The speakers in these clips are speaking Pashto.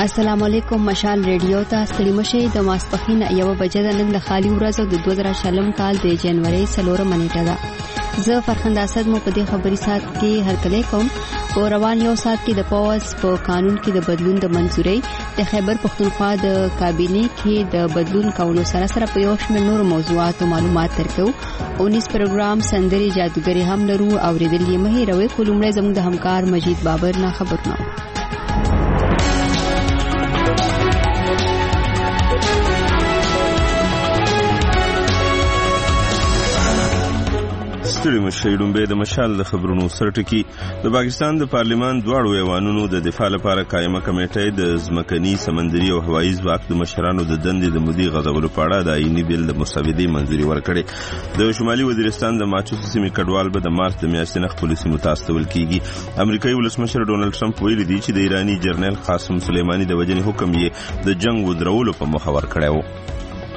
السلام علیکم مشال ریډیو ته ستړي مشي د ماسپخین 1 بجې د نن د خالي ورځ د 2000 کال د جنوري 4 منېټه ده. زه فرخنده اسد مو په دې خبري سات کې هرکلی کوم. په روان یو سات کې د پاوز په قانون کې د بدلون د منځوري د خیبر پختونخوا د کابینې کې د بدلون کولو سره په یو شمېر نور موضوعاتو معلومات درکو. 19 پروګرام سندري جادوګری هم لرو او ریدلې مهي روي کولمړې زموږ د همکار مجید بابر نه خبرنو. ستړي مشي ډومبه د مشال د خبرونو سرټکی. د پاکستان د پارلیمان دواړو ایوانونو د دفاع لپاره قائمه کمیټه د ځمکني سمندري او هوایي ځواک د مشرانو د دندې د مودې غځولو په اړه د آئینی بیل د مسودې منځوري ورکړې. د شمالي وزیرستان د ماچوس سیمې کډوال به د مارچ د میاشتې نه خپل سیمو ته استول کیږي. امریکایي ولسمشر ډونالد ټرمپ ویلي دی چې د ایرانی جنرال قاسم سلیمانی د وجنې حکم یې د جنگ ودرولو په مخه ورکړی و.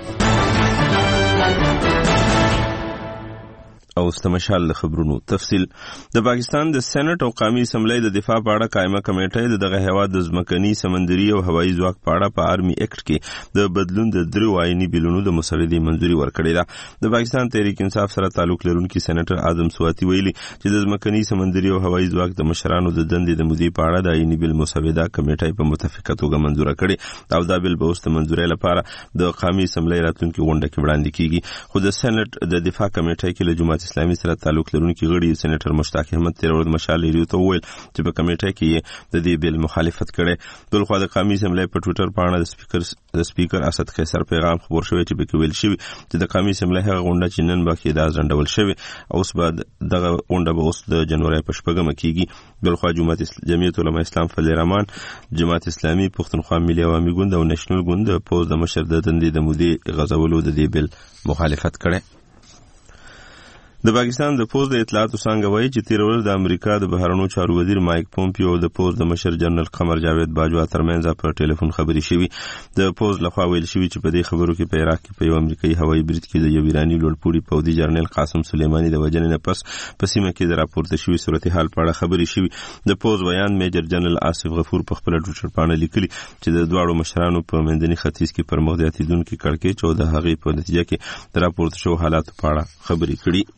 او استمشال د خبرونو تفصیل. د پاکستان د سېنات او قومي اسمبلی د دفاع په اړه قائمه کمیټه دغه هیواد د ځمکني سمندري او هوایي ځواک په اړه په آرمي اکټ کې د بدلون د درو آئینی بیلونو د مسودې منځوري ورکړې ده. د پاکستان تحریک انصاف سره تعلق لرونکي سېنیټر اعظم سواتی ویلي چې د ځمکني سمندري او هوایي ځواک د مشرانو د دندې د مودې په اړه د آئینی بیل مسوده کمیټه په متفقه توګه منځور کړي او دا بیل به اوس د منځوري لپاره د قومي اسمبلی راتلونکي غونډه کې وړاندې کیږي. خو د سېنات د دفاع کمیټه کې له جماعت اسلامي سره تعلق لرونکي غړي سېنیټر مشتاق احمد تیر ورځ مشال ریډیو ته وویل چې په کمیټه کې د دې بیل مخالفت کړي. بلخو د قومي اسمبلی په ټویټر باندې د سپیکر اسد قیصر پیغام خبر شوی چې په کې ویل شوی چې د قومي اسمبلی هغه غونډه چې نن به کې دا ځنډول شوی اوس بعد دغه غونډه به اوس د جنوري په شپږمه کېږي. بلخو جمعیت علماء اسلام فضل الرحمن، جماعت اسلامي، پښتونخوا ملي عوامي ګوند او نېشنل ګوند د پوز د مشر د دندې د مودې غځولو د دې بیل مخالفت کړي. د پاکستان د پوز د اطلاعاتو څنګه وایي چې تیر ورځ د امریکا د بهرنیو چارو وزیر مایک پومپیو او د پوز د مشر جنرال قمر جاوید باجوا ترمنځ په ټلیفون خبري شوې. د پوز لخوا ویل شوی چې په دې خبرو کې په عراق کې په یو امریکایي هوایي برید کې د یو ایرانی لوړپوړي پوځي جنرال قاسم سلیمانی د وژنې نه پس په سیمه کې د راپورته شوی صورتحال په اړه خبري شوې. د پوز بیان میجر جنرال آصف غفور په خپل ټویټر باندې لیکلي چې د دواړو مشرانو په منځني ختیځ کې پر مغزیاتیدونکو کړکېچ او د هغې په نتیجه کې د راپورته شوو حالاتو په اړه خبري کړي.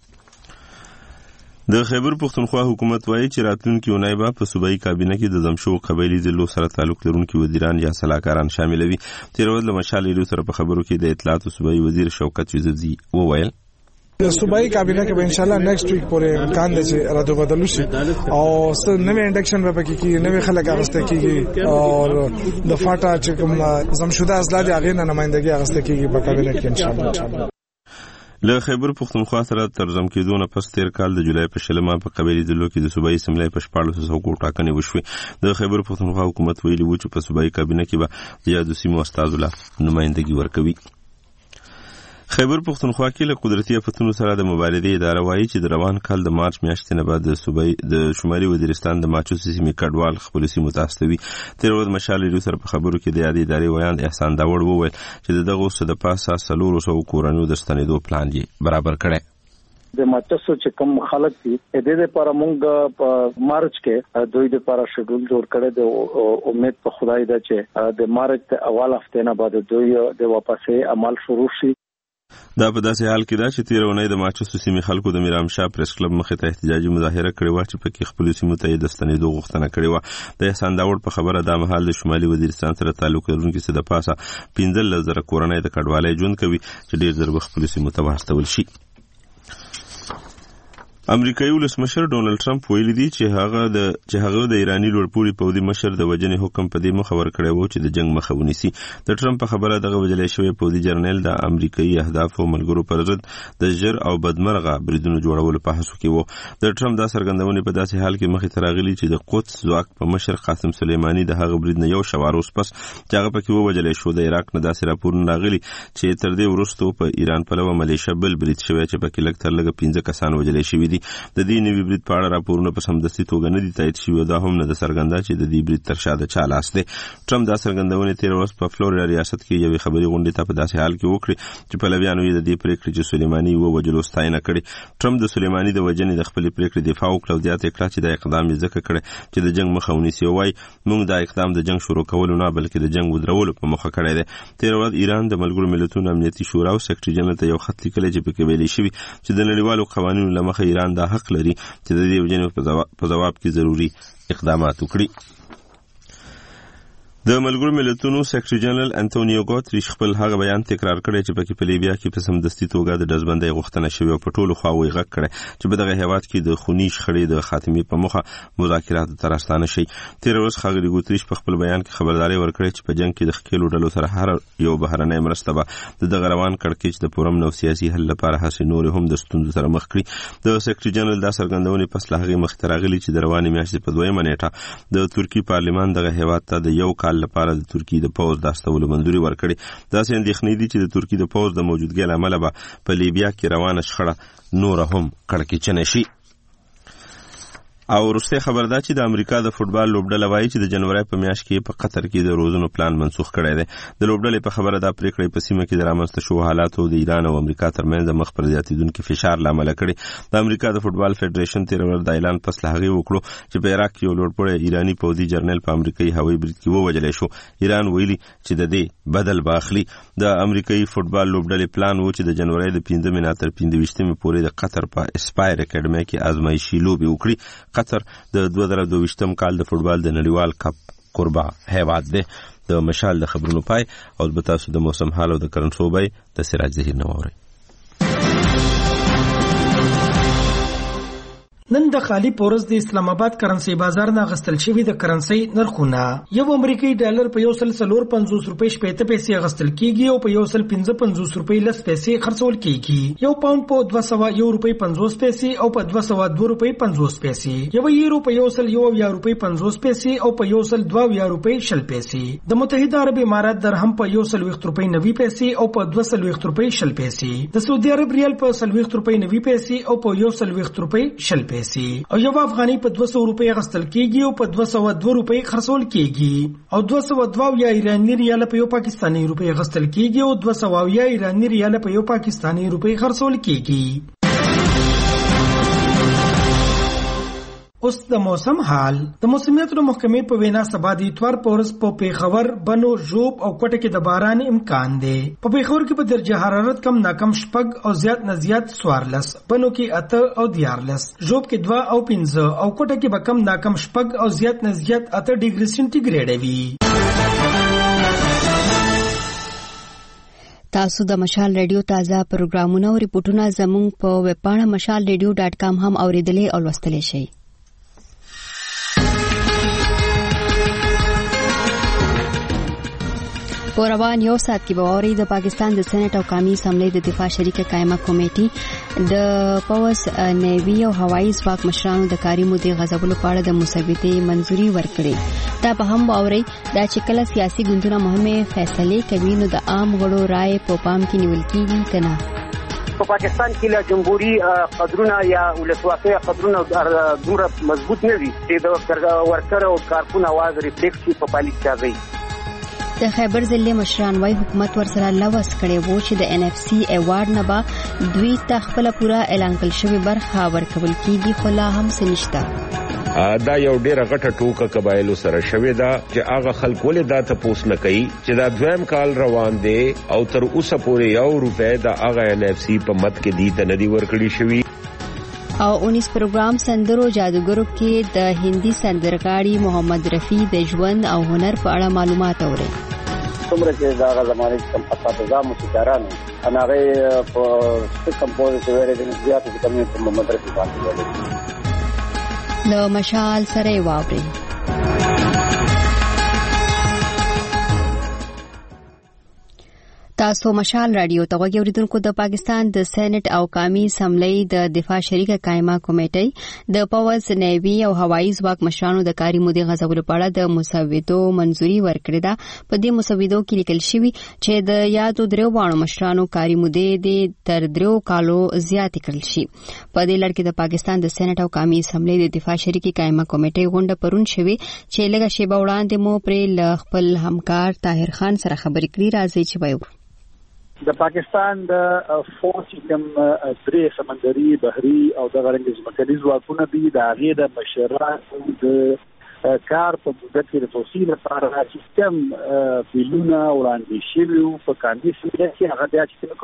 د خیبر پختونخوا حکومت وایي چې راتلونکي اونۍ به په صوبایي کابینه کې د زمشو قبایلي ضلعو سره تعلق لرونکي وزیران یا سلاکاران شاملوي. تیر ورځ له مشال ریډیو سره په خبرو کې د اطلاعاتو صوبایي وزیر شوکت یوسفزي وویل صوبایي کابینه کې به ان شاء الله نیکسټ ویک پورې امکان دی چې راته بدلو شي او نوې انډکشن به پکې کیږي، نوې خلک اغسته کیږي او د فاټا چې کوم زمشوده ازلا دي هغه نمائندګي اغسته کیږي په کابینه کې ان شاء الله. له خیبر پختونخوا سره ترجم کېدو نه پس تیر کال د جولای په 20 په قبایلي ضلعو کې د صوبایي اسمبلی په 1400 ټاکنې وشوې. د خیبر پختونخوا حکومت ویلي و چې په صوبایي کابینه کې به د یادو سیمو استازو له نمائندګي ورکوي. خیبر پختونخوا کې له قدرتي آفتونو سره د مبارزې اداره وایي چې د روان کال د مارچ میاشتې نه بعد د شمالي وزیرستان د ماچوس سیمې کډوال خپل سیمو ته استوي. تیر ورځ مشال ریډیو سره په خبرو کې د یادې ادارې ویاند احسان داوړ وویل چې دغه څه د پاسه 300 کورنیو د ستنېدو پلان یې برابر کړی. د ماچوسو چې کوم خلک دي د دې لپاره موږ په مارچ کې دوی د لپاره شیډول جوړ کړی دی. امید په خدای ده چې د مارچ د اول هفته نه بعد دوی د واپسې عمل شروع شي. دا په داسې حال کې ده چې تیر اونۍ د ماچوسو سیمې خلکو د میرام شاه پریس کلب مخې ته احتجاجي مظاهره کړې وه چې پکې خپلو سیمو ته یې د ستنېدو غوښتنه کړې وه. د احسان داوړ په خبره دا مهال د شمالي وزیرستان سره تعلق لرونکي څه د پاسه 15,000 کورنۍ د کډوالۍ ژوند کوي چې ډېر زر به خپلو سیمو ته واستول شي. امریکایي ولسمشر ډونالد ټرمپ ویلي دی چې هغه د ایرانی لوړپوړي پوځي مشر د وژنې حکم په دې مخه ورکړی و چې د جنگ مخه ونیسي. د ټرمپ په خبره دغه وژلی شوی پوځي جرنیل د امریکایي اهدافو ملګرو پر ضد د ژر او بدمرغه بریدونو جوړولو په هڅو کې و. د ټرمپ دا څرګندونې په داسې حال کې مخې ته راغلي چې د قدس ځواک په مشر قاسم سلیمانی د هغه برید نه یو شوار اوس پس چې هغه پکې ووژلی شو. د عراق نه داسې راپورونه راغلي چې تر دې وروسته په ایران پلوه ملیشه بل برید شوی چې پکې لږ تر لږه 15 کسان وژلی شوي دي. دي. د دې نوي برید په اړه راپورونه په سمدستي توګه نه دي تایید شوي او دا هم نه ده څرګنده چې د دې برید تر شا د چا لاس دی. ټرمپ دا څرګندونې تېره ورځ په فلوریډا ریاست کې یوې خبري غونډې ته په داسې حال کې وکړې چې پلویانو یې د دې پرېکړې چې سلیماني ووژلو ستاینه کړې. ټرمپ د سلیماني د وژنې د خپلې پرېکړې دفاع وکړه او زیاته کړه چې دا اقدام یې ځکه کړی چې د جنګ مخه ونیسي. وایي موږ دا اقدام د جنګ شروع کولو نه بلکې د جنګ ودرولو په موخه کړی دی. تېره ورځ ایران د ملګرو ملتونو امنیتي شورا او سیکرټري جنرال ته یو خط لیکلی چې پکې ویلي شوي چې د نړیوالو قوانینو له مخې ایران دا حق لري چې د دې وژنې په ځواب کې ضروري اقدامات وکړي. د ملګرو ملتونو سیکرټري جنرال انټونیو ګوتریش خپل هغه بیان تکرار کړی چې پکې په لیبیا کې په سمدستي توګه د ډزبندۍ غوښتنه شوې او په ټولو خواوو یې غږ کړی چې په دغه هېواد کې د خوني شخړې د خاتمې په موخه مذاکراتو ته راستانه شي. تېره ورځ ښاغلي ګوتریش په خپل بیان کې خبرداری ورکړې چې په جنګ کې د ښکېلو ډلو سره هر یو بهرنۍ مرسته به د دغه روان کړکېچ د پرامن او سیاسي حل لپاره هڅې نورې هم د ستونزو سره مخ کړي. د سیکرټري جنرال دا څرګندونې پس له هغې مخکې راغلي چې د روانې میاشتې په 2 نیټه د ترکي پارلمان دغه هېواد ته د 1 کال لپاره د ترکي د پوځ د استولو منظوري ورکړي. داسې اندېښنې دي چې د ترکي د پوځ د موجودګۍ له امله به په لیبیا کې روانه شخړه نوره هم کړکېچنه شي. او وروستی خبر دا چې د امریکا د فوټبال لوبډله وایي چې د جنوري په میاشت کې په قطر کې د روزنو پلان منسوخ کړی دی. د لوبډلې په خبره دا پریکړه په سیمه کې د رامنځته شوو حالاتو د ایران او امریکا ترمنځ د مخ پر زیاتېدونکي فشار له امله کړي. د امریکا د فوټبال فدریشن تېره ورځ دا اعلان پس له هغې وکړو چې په عراق کې یو لوړپوړی ایراني پوځي جرنیل په امریکایي هوایي برید کې ووژلی شو. ایران ویلي چې د دې بدل به اخلي. د امریکایي فوټبال لوبډلې پلان و چې د جنوري د 15 نه تر 25 پورې د قطر په اسپایر اکیډمي کې آزمایشي لوبې وکړي. قطر د 2022 کال د فوټبال د نړیوال کپ قربا هیواد دی. د مشال د خبرونو پای او د تاسو د موسم حال او د کرنسوبای د سراج ظهیر نووري. نن د خالی پورز د اسلام آباد کرنسي بازار نه غستل شوی د کرنسي نرخونه یو امریکایي ډالر په 1.450 روپۍ 80 پیسې غستل کیږي او په 1.55 روپۍ 10 پیسې خرڅول کیږي. یو پاوند په 201 روپۍ 50 پیسې او په 202 روپۍ 50 پیسې. یو یورو په 101 روپۍ 50 پیسې او په 102 روپۍ 60 پیسې. د متحده عرب امارات درهم په 120 روپۍ 90 پیسې او په 220 روپۍ 60 پیسې. د سعودي عرب ریال په 120 روپۍ 90 پیسې او په 120 روپۍ 60 پیسې. او یو افغاني په 200 روپۍ غستل کیږي او په 202 روپۍ خرڅول کیږي. او 202 یا ایرانی ریال په یو پاکستانی روپۍ غستل کیږي او 200 یا ایرانی ریال په یو پاکستانی روپۍ خرڅول کیږي. اوس د موسم حال. د موسمیاتو محکمې په وینا سبا د اتوار په ورځ په پیښور، بنو، ژوب او کوټه کې د باران امکان دی. په پیښور کې په درجه حرارت کم ناکم 6 او زیات نه زیات 14، بنو کې 8 او 14، ژوب کې 2 او 15 او کوټه کې به کم ناکم 6 او زیات نه زیات 8 ډیګري سنټیګریډ وي. تاسو د مشال ریډیو تازه پروګرامونه او ریپورتونه زموږ په ویب پاڼه mashalradio.com هم اوریدلې او لوستلی شئ. په روان یو ساعت کې به اوري د پاکستان د سېنات او قومي اسمبلی د دفاع شریکه قائمه کمیټې د پوز نیوی او هوایي ځواک مشرانو د کاري مودې غځولو په اړه د مسودې منځوري ورکړې. دا به هم اوري دا چې کله سیاسي ګوندونه مهمه فیصله کوي نو د عام غړو رائے په پام کې نیول کیږي کنه. په پاکستان کې له جمهوریت قدرونه یا ولسواکۍ قدرونه دومره مضبوط نه دي چې د ورکر او کارکون आवाज ریفلیکټ شي په پالیسي کوي. د خیبر ضلع مشران وايي حکومت ورسره لوس کړي وو چې د NFC ایوارډ نه به دوی ته خپل پورا اعلان کړل شوی برخه ورکول کیږي خو لا هم سنشته. دا یو ډیره غټه ټوکه قبایلو سره شوې ده چې هغه خلک ولې دا تپوس نه کوي چې دا دویم کال روان دی او تر اوسه پورې 1 روپۍ د هغه NFC په مت کې دی ته نه دی ورکړی شوی. او 19 پروګرام سندرو جادوګرو کې د هندي سندرغاړي محمد رفیع د ژوند او هنر په اړه معلومات اوري. څومره چې دا زمانه کم اساتذه موسیقارانو هغه په کمپوزیشن ویره د زیاتې کمی په محمد رفیع باندې ولې نو مشال سره واوري. تاسو مشال رادیو ته غوږی اوریدونکو. د پاکستان د سېنات او قومي اسمبلی د دفاع شریکه قائمه کمیټې د پوز نیوی او هوایي ځواک مشرانو د کاري مودې غځولو په اړه د مسودو منځوري ورکړې ده. په دې مسودو کې لیکل شوی چې د یادو درو باندې مشرانو کاري مودې د تر 3 کالو زیات کړل شي. په دې لړ کې د پاکستان د سېنات او قومي اسمبلی د دفاع شریکه قائمه کمیټې غونډه پرون شوی چې لږه شیبه وړاندې مو پر خپل همکار طاهر خان سره خبرې کړې. راځي چې وایو د پاکستان د فورس کوم درې سمندري بحري او د غرنګ ځمکني ځواکونه دي د هغې د مشرانو د کار په موده کې د توسيع لپاره سیستم بیلونه وړاندې شوي په قانوني سیستم کې هغه د چې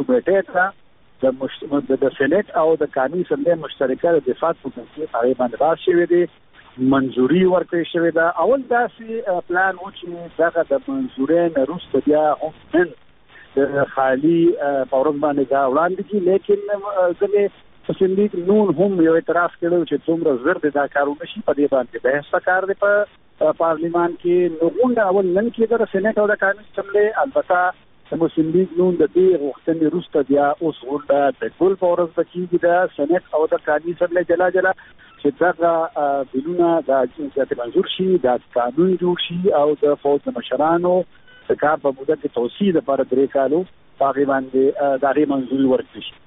کمیټې ته د سېنات او د قانوني اسمبلی مشترکه د دفاع په منځ هغه باندې راځي شوی دی منځوري ورکړې شوې ده. اول داسې پلان و چې دغه د منځورۍ نه وروسته بیا هم د خالی پاورز باندې دا وړاندې کی، لیکن ځکه مسلم نون هم یو اعتراف کړو چې څومره زر د دا کارونه شي په دې باندې بحث وکړ دی په پارلیمان کې. نو غونډه اول نن کې د سېنات او د قانوني اسمبلی البته مسلم لیگ نون د دې غوښتنې وروسته بیا اوس غونډه د ټول پاورز بکیږي د سېنات او د قانوني اسمبلی جلا جلا چې دغه بیلونه د چې منظور شي، د قانون جوړ شي او د فوج مشرانو د کار په موده کې توسيع لپاره 3 کالو هغه باندې د هغې منظوري ورکړي شي.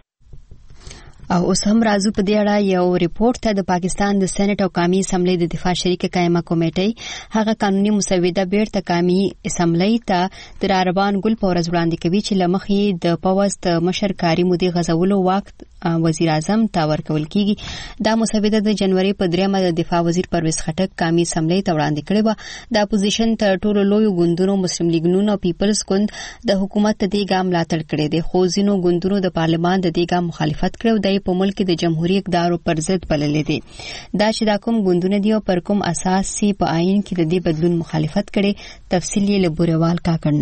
او اوس هم راځو په دې اړه یو ریپورت ته. د پاکستان د سېنات او قومي اسمبلی د دفاع شریکه قائمه کمیټې هغه قانوني مسوده بیرته قومي اسمبلی ته د عربان ګل پورز وړاندې کوي چې لمخې د پوز مشر کاري مودې غځولو وخت وزیر اعظم ته ورکول کیږي. دا مسوده د جنوري په 3 د دفاع وزیر پرویز خټک قومي اسمبلی ته وړاندې کړې و. د اپوزیشن تر ټولو لوی ګوندونو مسلم لیگ نون او پیپلز ګوند د حکومت د دې ګام ملاتړ کړی دی، خو ځینو ګوندونو د پارلمان د دې ګام مخالفت کړو. د په ملک د جمهوریت اقدارو پر ضد بللې دي. دا چې دا کوم ګوندونه دي او پر کوم اساس سي په آئین کې د دې بدلون مخالفت کړي، تفصیل یې له بوریوال کاکړ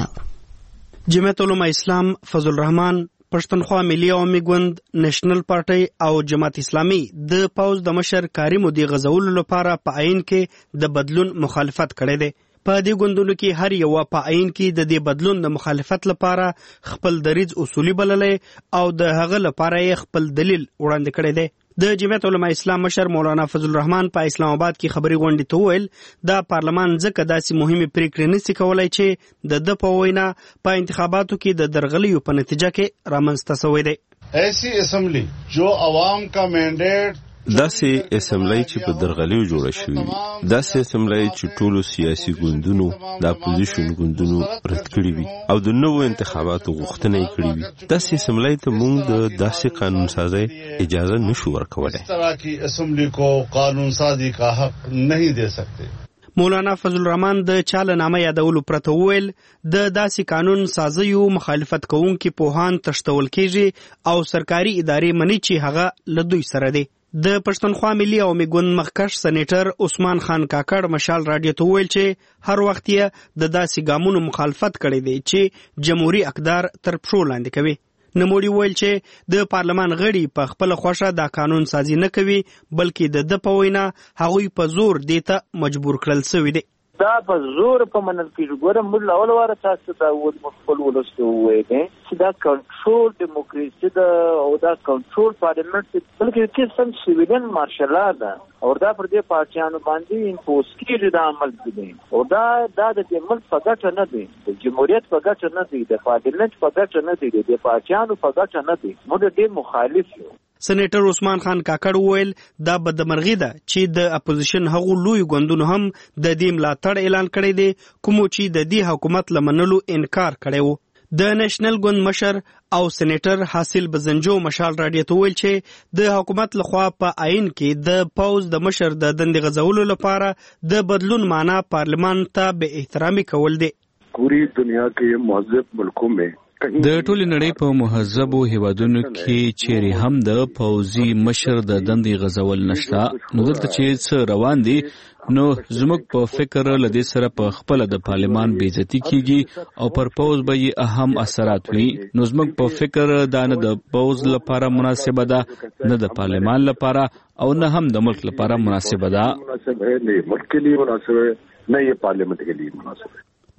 نو. جمعیت علماء اسلام، فضل الرحمن، پښتونخوا ملي عوامي ګوند، نېشنل پارټي او جماعت اسلامي د پوز د مشر کاري مودې غځولو لپاره په آئین کې د بدلون مخالفت کړی دی. په دې ګوندونو کې هر یو په آئین کې د دې بدلون د مخالفت لپاره خپل دریځ اصولي بللې او د هغه لپاره یې خپل دلیل وړاندې کړی دی. د جمعیت علماء اسلام مشر مولانا فضل الرحمن په اسلام آباد کې خبري غونډې ته وویل دا پارلمان ځکه داسې مهمه پریکړې نشي کولای چې د په وینا په انتخاباتو کې د درغلیو په نتیجه کې رامنځته شوی دی. ایسی اسمبلی جو عوام کا مینډیټ داسې اسمبلی چې په درغلیو جوړه شوې وي، داسې اسمبلی چې ټولو سیاسي ګوندونو د اپوزیشن ګوندونو رد کړي وي او د نوو انتخاباتو غوښتنه یې کړې وي، داسې اسمبلی ته موږ د داسې قانون سازۍ اجازه نشو ورکولی. اس طرح کی اسمبلی کو قانون سازی کا حق نہیں دے سکتے. مولانا فضل الرحمن د چالنامه یادولو پرته وویل د داسې قانون سازیو مخالفت کوونکي پوهان تشتول کیږي او سرکاري ادارې مني چې هغه له دوی سره دی. د پښتونخوا ملي عوامي ګوند مخکښ سېنیټر عثمان خان کاکړ مشال رادیو ته وویل چې هر وخت یې د داسې ګامونو مخالفت کړی دی چې جمهوریت اقدار تر پښو لاندې کوي. نوموړي وویل چې د پارلمان غړي په خپل خوښه دا قانون سازي نه کوي، بلکې د په وینا هغوی په زور دې ته مجبور کړل شوي دي. دا په زور په منل کې ګورم موږ اول واره تاسو ته خپل ولستو وایي چې دا کنټرول دیموکراسي ده او دا کنټرول پارلیمنت بلکې کې سم سیویلین مارشل لا ده او دا پر دې پارټیانو باندې انفوس کېږي د عمل دي او دا د ملک په ګټه نه دی، د جمهوریت په ګټه نه دی، د پارلیمنت په ګټه نه دی، د پارټیانو په ګټه نه دی. موږ دې مخالف یو. سېنیټر عثمان خان کاکړ وویل دا بدمرغي ده چې د اپوزیشن هغو لوی ګوندونو هم د دې ملاتړ اعلان کړی دی کومو چې د دې حکومت لمنلو انکار کړی وو. د نېشنل ګوند مشر او سېنیټر حاصل بزنجو مشال رادیو ته ویل چې د حکومت لخوا په آئین کې د پوز د مشر د دندې غځولو لپاره د بدلون معنا پارلمان ته به احترامي کول دی. پوری دنیا کې مهذب ملکوں میں د ټولې نړۍ په مهذبو هیوادونو کې چیرې هم د پوځي مشر د دندې غځول نشته، نو دلته چې څه روان دي نو زموږ په فکر لدې سره په خپل د پارلمان بې عزتي کیږي او پر پوز به یې اهم اثرات وي. نو زموږ په فکر دا نه د پوز لپاره مناسبه ده، نه د پارلمان لپاره او نه هم د ملک لپاره مناسبه ده. ملک کے لیے مناسب ہے، نه یې پارلیمنت کے لیے مناسب ہے.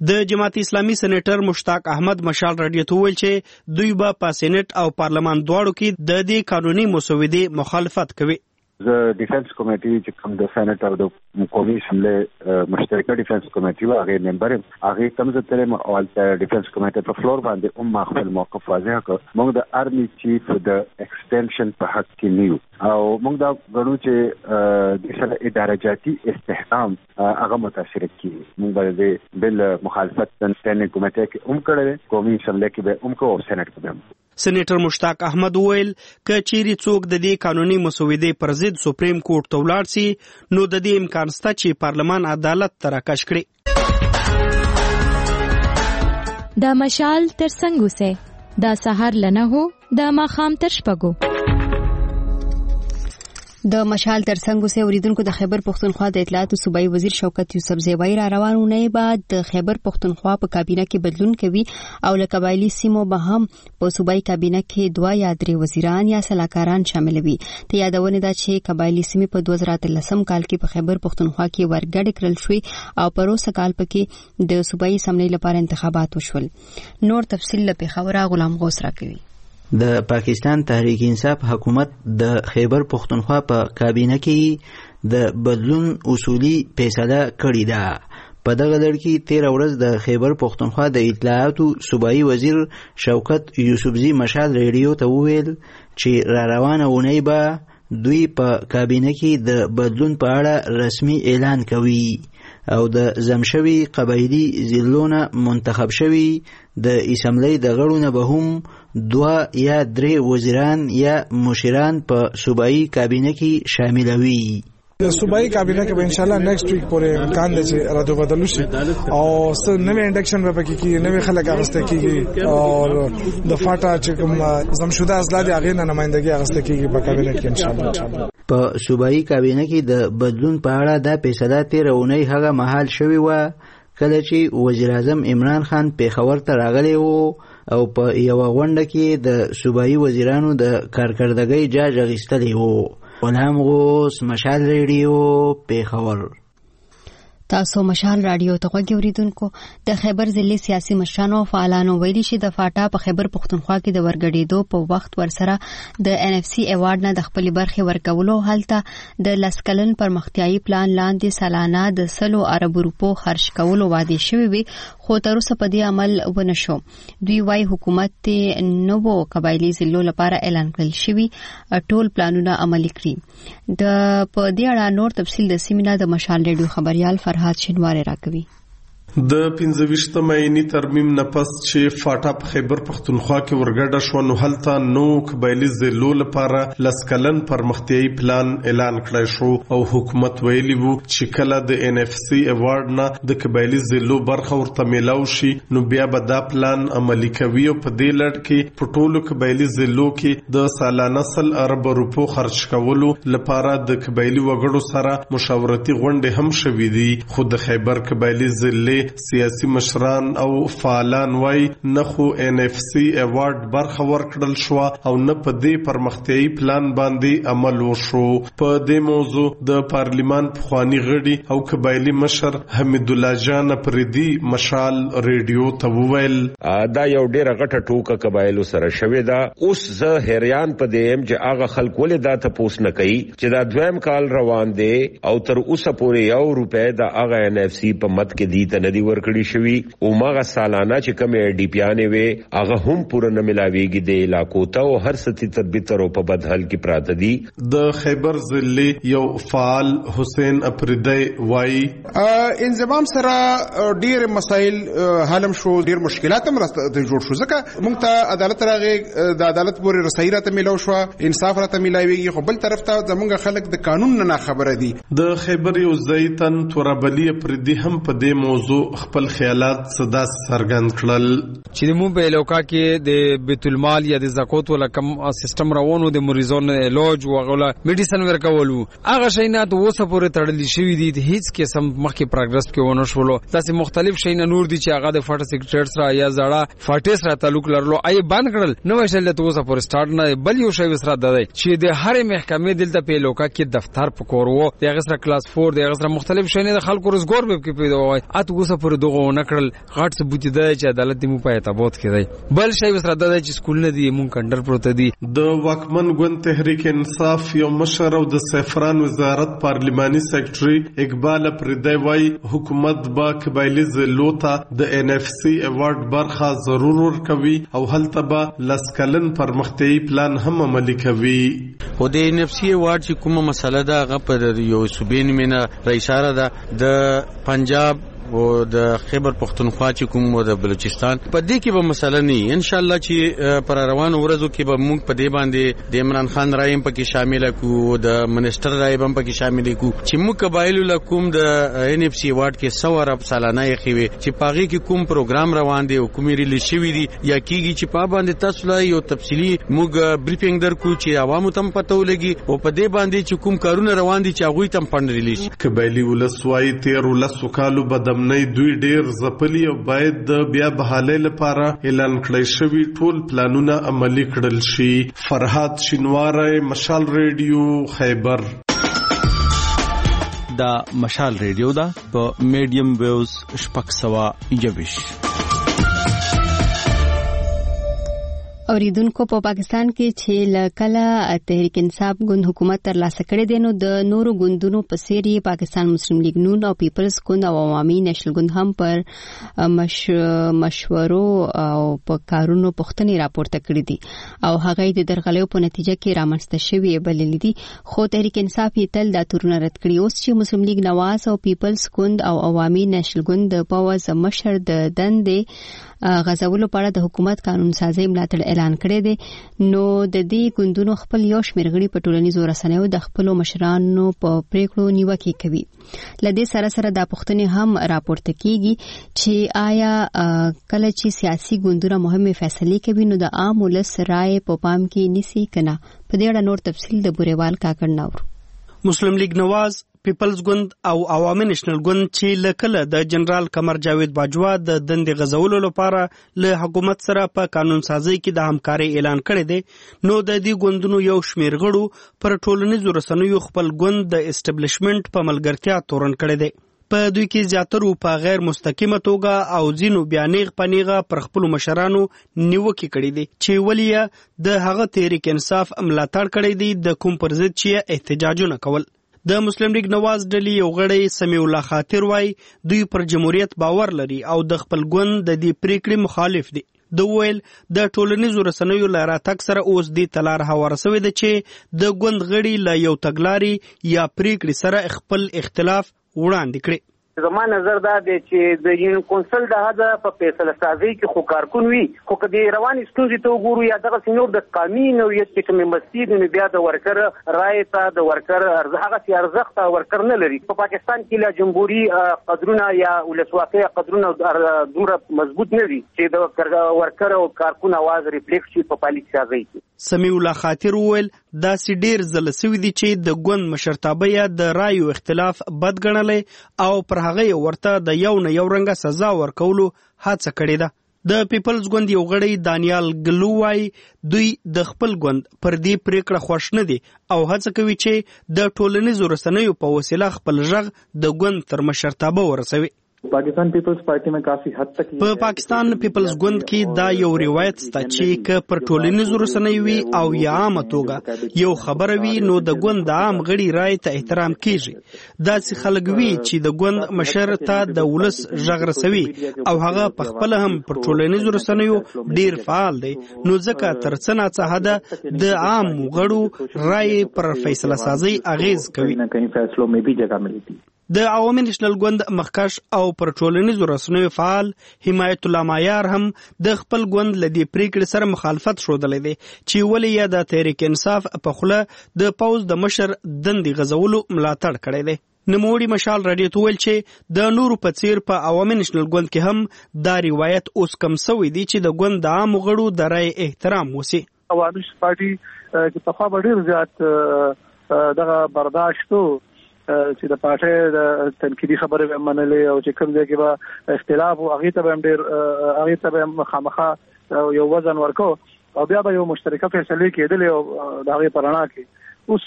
د جماعت اسلامي سېنیټر مشتاق احمد مشال رادیو ته ویل چې دوی به په سېنات او پارلمان دواړو کې د دې قانوني مسودې مخالفت کوي. د ډیفنس کمیټې چې کوم د سېنات او د قومي اسمبلی مشترکه ډیفنس کمیټې و هغه ممبر هغه کوم ځتره اول ډیفنس کمیټې په فلور باندې خپل موقف واضح کړ. موږ د آرمي چیف د ایکسټنشن په حق کې نیو او موږ دا غواړو چې د سره اداره جاتي استحکام هغه متاثر کړي. موږ باندې بل مخالفت د سټینډینګ کمیټې کې کړل، قومي اسمبلی کې به کو او سېنات کې به. سېنیټر مشتاق احمد ویل ک چيري څوک د دې قانوني مسودې پر ضد سپریم کورټ ته ولاړ سي نو د دې امکان شته چې پارلمان عدالت تراکش کړي. دا مشال تر څنګه وسه دا سحر لنه هو دا ماخام تر شپګو. د مشال ترڅنګ سه اوریدونکو د خیبر پختونخوا د اطلاعات صوبایي وزیر شوکت یوسف زیوی را روانونه بعد د خیبر پختونخوا په کابینه کې بدلون کوي او له قبایلی سیمو به هم په صوبایي کابینه کې 2 یا 3 وزیران یا سلاکاران شامل وي. ته یادونه ده چې قبایلی سیمې په 2013 کال کې په خیبر پختونخوا کې ورګډ کړل شوې او په روسه کال پکې د صوبایي اسمبلی لپاره انتخابات وشول. نور تفصیل له خبره غلام غوث را کوي. د پاکستان تحریک انصاف حکومت د خیبر پختونخوا په کابینه کې د بدلون اصولي فیصله کړې ده. په دغه لړ کې 13 ورځ د خیبر پختونخوا د اطلاعاتو صوبایي وزیر شوکت یوسفزي مشال ریډیو ته وویل چې را روانه اونۍ به دوی په کابینه کې د بدلون په اړه رسمي اعلان کوي او د زمشوي قبایلی ضلعونه منتخب شوي د اسمبلی د غړو نه به هم 2 یا 3 وزیران یا مشران په صوبایي کابینه کې شاملوي. د صوبایي کابینه کې به ان شاء الله نیکسټ ویک پورې امکان دی چې راتو بدلو شي او څه نوې انډکشن به پکې کیږي، نوې خلک اغسته کیږي او د فاټا چې کوم زمشوده ازلاد هغه نه نمائندګي اغسته کیږي په کابینه کې ان شاء الله. په صوبایي کابینه کې د بدلون په اړه د فیصله 13 اونۍ هغه مهال شوی و کله چې وزیر اعظم عمران خان پیښور ته راغلی و او په یو غونډه کې د صوبایي وزیرانو د کارکردګۍ جاج اخیستلی و. غلام غوث، مشال ریډیو، پیښور. تاسو مشال رادیو ته غوږی اوریدونکو. د خیبر ضلع سیاسي مشرانو فعالانو ویلي چې د فاټا په خیبر پختونخوا کې د ورګډېدو په وخت ورسره د NFC ایوارډ نه د خپل برخې ورکولو هلته د لسکلن پرمختیايي پلان لاندې سالانه د 100 ارب روپو خرج کولو وعده شوی وي خو تر اوسه په دې عمل ونه شو. دوی وايي حکومت نوو قبایلی ضلعو لپاره اعلان کړل شوی ټول پلانونه عملي کړي. د په دې اړه نور تفصیل د سیمینار د مشال ریډیو خبريال فرهاد شینواری راکوي. د 25 مې ترمیم نه پس چې فاټا په خیبر پختونخوا کې ورګډه شو نو هلته نو قبایلی ضلعو لپاره لسکلن پرمختیايي پلان اعلان کړی شو او حکومت ویلی وو چې کله د NFC ایوارډ نه د قبایلی ضلعو برخه ورته میلاو شي نو بیا به دا پلان عملي کوي او په دې لړ کې په ټولو قبایلی ضلعو کې د سالانه 100 ارب روپو خرج کولو لپاره د قبایلی وګړو سره مشاورتي غونډې هم شوې دي. خو د خیبر قبایلی ضلع سیاسي مشران او فعالان وای نه خو NFC ایوارډ برخه ورکړل شو او نه په دې پرمختیايي پلان باندې عمل وشو. په دې موضوع د پارلیمان پخوانی غړي او قبایلی مشر حمید الله جان پردي مشال ریډیو ته وویل دا یو ډیره غټه ټوکه قبایلو سره شوې ده. اوس زه حیران پدې چې هغه خلک ولې دا تاسو نه کوي چې دا دویم کال روان دي او تر اوسه پورې یو روپې دا هغه NFC په مت کې دي ته ندی ورکړی شوی او ماغه سالانه چې کوم DPانه وي هغه هم پوره نه ملاويږي د علاقو ته او هر ستي تدبیر په بدحل کې پراته دي. د خیبر ضلع یو فعال حسین اپریدی وای انضمام سره ډیر مسائل حلم شو، ډیر مشکلات هم راځي جوړ شو ځکه موږ ته عدالت راغی د عدالت پورې رسایي راته ملو شو، انصاف راته ملاويږي خو بل طرف ته زمونږ خلک د قانون نه خبره دي. د خیبر یو زیتن تورابلی اپریدی هم په دې موضوع خپل خیالات صدا سرګند کړل چې مو په علاقہ کې د بیت المال یا د زکات ولا کم سیستم روانو د مریضانو علاج او غولا میډیسن ورکولو هغه شینات وسه پورې تړلې شوې دي هیڅ قسم مخکې پروګرس کې ونه شولو. تاسو مختلف شینه نور دي چې هغه د فاټ سیکریټر سره یا زړه فاټ سره تعلق لرلو ای باندې کړل نو شل ته وسه پورې سٹارټ نه بل یو شی سره د چې د هر محکمې دلته په علاقہ کې دفتر پکورو د غسر کلاس 4 د غسر مختلف شینه د خلکو روزګار به کې پیدا وای اته اوسه پورې دغه نکړل غټ ثبوت دی چې عدالت مو په اعتبار کې دی. بل شی وسره د چې سکول نه دی مونږ کندر پروت دی. د واکمن ګوند تحریک انصاف یو مشر او د سیفران وزارت پارلیماني سیکریټري اقبال پردی وای حکومت با قبایلی ضلعو ته د NFC ایوارډ برخه ضرور ورکوي او هلته به لسکلن پرمختیايي پلان هم عملي کوي. خو د NFC ایوارډ چې کومه مسله ده هغه پر یو صوبې نیمه رئیساره ده د پنجاب او د خیبر پختونخوا چې کوم او د بلوچستان په دې کې به مسله نه ان شاء الله چې پر روانو ورځو کې به موږ په دې باندې د عمران خان رایم پکې شامل کو د منسٹر رایم پکې شامل کو چې موږ قبایل لکوم د NFC ایوارډ کې 100 ارب سالانه یې خوي چې پاغي کې کوم پروګرام روان دی او کومې ریلیز شوی دی یا کیږي چې په باندې تاسو لا یو تفصیلی موږ بریفینګ درکو چې عوامو تم پته ولګي او په دې باندې چې کوم کارونه روان دي چې هغه تم فند ریلیز قبایلی ولسوای 13 کالو بدم نه دوی ډیر زپلی او باید د بیا بحالۍ لپاره اعلان کړی شوی ټول پلانونه عملی کړل شي. فرهاد شینواری، مشال ریډیو، خیبر. دا مشال ریډیو دا په میډیم ویوز 621. اوریدونکو په پاکستان کې چې لکله تحریک انصاف ګوند حکومت تر لاسه کړی دی نو د نورو ګوندونو په څیر یې پاکستان مسلم لیگ نون او پیپلز ګوند او عوامي نېشنل ګوند هم پر مشورو او په کارونو پوښتنې راپورته کړې دي او هغه د درغلیو په نتیجه کې رامنځته شوی بللې دي. خو تحریک انصاف یې تل دا تورونه رد کړي. اوس چې مسلم لیگ نواز او پیپلز ګوند او عوامي نېشنل ګوند د پاوز مشر د دندې غزولو په اړه د حکومت قانون سازي ملاتړ اعلان کړی دی نو د دې ګوندونو خپل یو شمېر غړي په ټولنیزو رسنیو د خپل مشرانو په پریکړو نیوکه کوي. لدې سره دا پوښتنې هم راپورته کیږي چې آیا کله چې سیاسي ګوندونه مهمه فیصله کوي نو د عام ولس رائے په پام کې نیسي کنه. په دې اړه نور تفصیل د بوریوال کاکړ نور. مسلم لیگ نواز، پیپلز ګوند او عوامي نېشنل ګوند چې لکله د جنرال قمر جاوید باجوا د دندې غزولو لپاره له حکومت سره په قانون سازي کې د همکاري اعلان کړی دی نو د دې ګوندونو یو شمېر غړو پر ټولنیزو رسنیو خپل ګوند د اسټابلیشمنت په ملګرتیا تورن کړی دی. په دوی کې زیاترو په غیر مستقیمه توګه او ځینو بیانیغ پنیغه پر خپل مشرانو نیوکه کړې دي چې ولې د هغه تحریک انصاف ملاتړ کړی دی د کوم پر ضد چې احتجاجونه کول. د مسلم لیگ نواز ډلې یو غړی سمیع الله خاطر وای دوی پر جمهوریت باور لري او د خپل ګوند د دې پریکړې مخالف دي. د ویل د ټولنیزو رسنیو له راتګ سره اوس د تلار هواره شوی دی چې د ګوند غړي له یو تګلاري یا پریکړې سره خپل اختلاف وړاندې کړي. زما نظر دا دی چې د یون کونسل د هدا په فیصله سازي کې خو کارکون وي خو کدي رواني ستونزې ته وګورو یا دغه سنور د قانوني نوعیت کې کوم مسجد نه بیا د ورکر رائے ته د ورکر هغه سي ارزښت ورکر نه لري. په پاکستان کې لا جمهوریت قدرونه یا ولسواکۍ قدرونه دومره مضبوط نه دي چې د ورکر او کارکون आवाज ریفلیکټ شي په پالیسي سازي کې. سمیع الله خاطر وویل دا سي ډیر ځله سوي دي چې د ګوند مشرتابه یا د رایو اختلاف بد ګڼلې او پر هغه ورته د یو نه یو رنګه سزا ورکولو هڅه کړې ده. د پیپلز ګوند یو غړی دانیال ګلو وای دوی د خپل ګوند پر دې پریکړه خوښ نه دي او هڅه کوي چې د ټولنیزو رسنیو په وسیله خپل ژغ د ګوند تر مشرتابه ورسوي. Pakistan peoples party में काफी हद तक په پاکستان پیپلز ګوند کې دا یو روایت سته چې ک پر ټولنیزو رسنیو وي او یا عامه توګه یو خبره وي نو د ګوند د عام غړي رائے ته احترام کیږي. دا چې خلک وي چې د ګوند مشر ته د ولس ژغ رسوي او هغه په خپل هم پر ټولنیزو رسنیو ډیر فعال دی نو ځکه ترڅنه څه حد د عام غړو رائے پر فیصله سازي اغیز کوي. د عوامي نېشنل ګوند مخکش او پر ټولنیزو رسنیو فعال حمایت الله معیار هم د خپل ګوند لدی پریکړې سره مخالفت شودلې دي چې ولې یا د تحریک انصاف په خوله د پاوز د مشر دندې غزولو ملاتړ کړی دی. نموړي مشال رادیو ته ویل چې د نورو په څیر په عوامي نېشنل ګوند کې هم دا روایت اوس کم سوی دی چې د ګوند د عام غړو د رائے احترام وسی. عوامي پارټي چې په خوا ډیر زیات دغه برداشتو چې د پارټي د تنقیدي خبره منلې او چې کوم ځای کې به اختلاف او هغه ته هم ډیر هغه ته هم مخامخه یو وزن ورکو او بیا به یو مشترکه فیصله کېدلې او د هغه پرانا کې اوس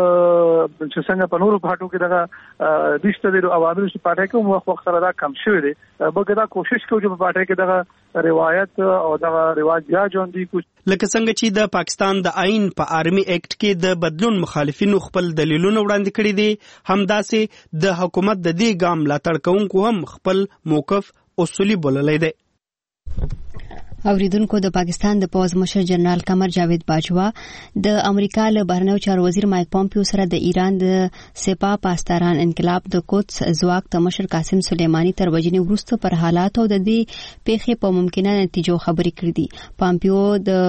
چې څنګه په نورو پټو کې دغه دشته د عوامل چې پټه کې وخت سره دا کم شوی دی بګه دا کوشش کوي چې په پټه کې دغه روایت او دغه رواج بیا ژوندۍ کو لکه څنګه چې د پاکستان د آئین په آرمي ایکټ کې د بدلون مخالفینو خپل دلیلونه وړاندې کړي دي همداسې د حکومت د دې ګام ملاتړ کوونکو هم خپل موقف اصولي بللی دی. اوریدونکو د پاکستان د پوز مشر جنرال قمر جاوید باجوا د امریکا له بهرنیو چارو وزیر مایک پومپیو سره د ایران د سپاه پاسداران انقلاب د قدس ځواک د مشر قاسم سلیمانی تر وژنې وروسته پر حالاتو د دې پیښې په ممکنه نتیجو خبرې کړې دي. پومپیو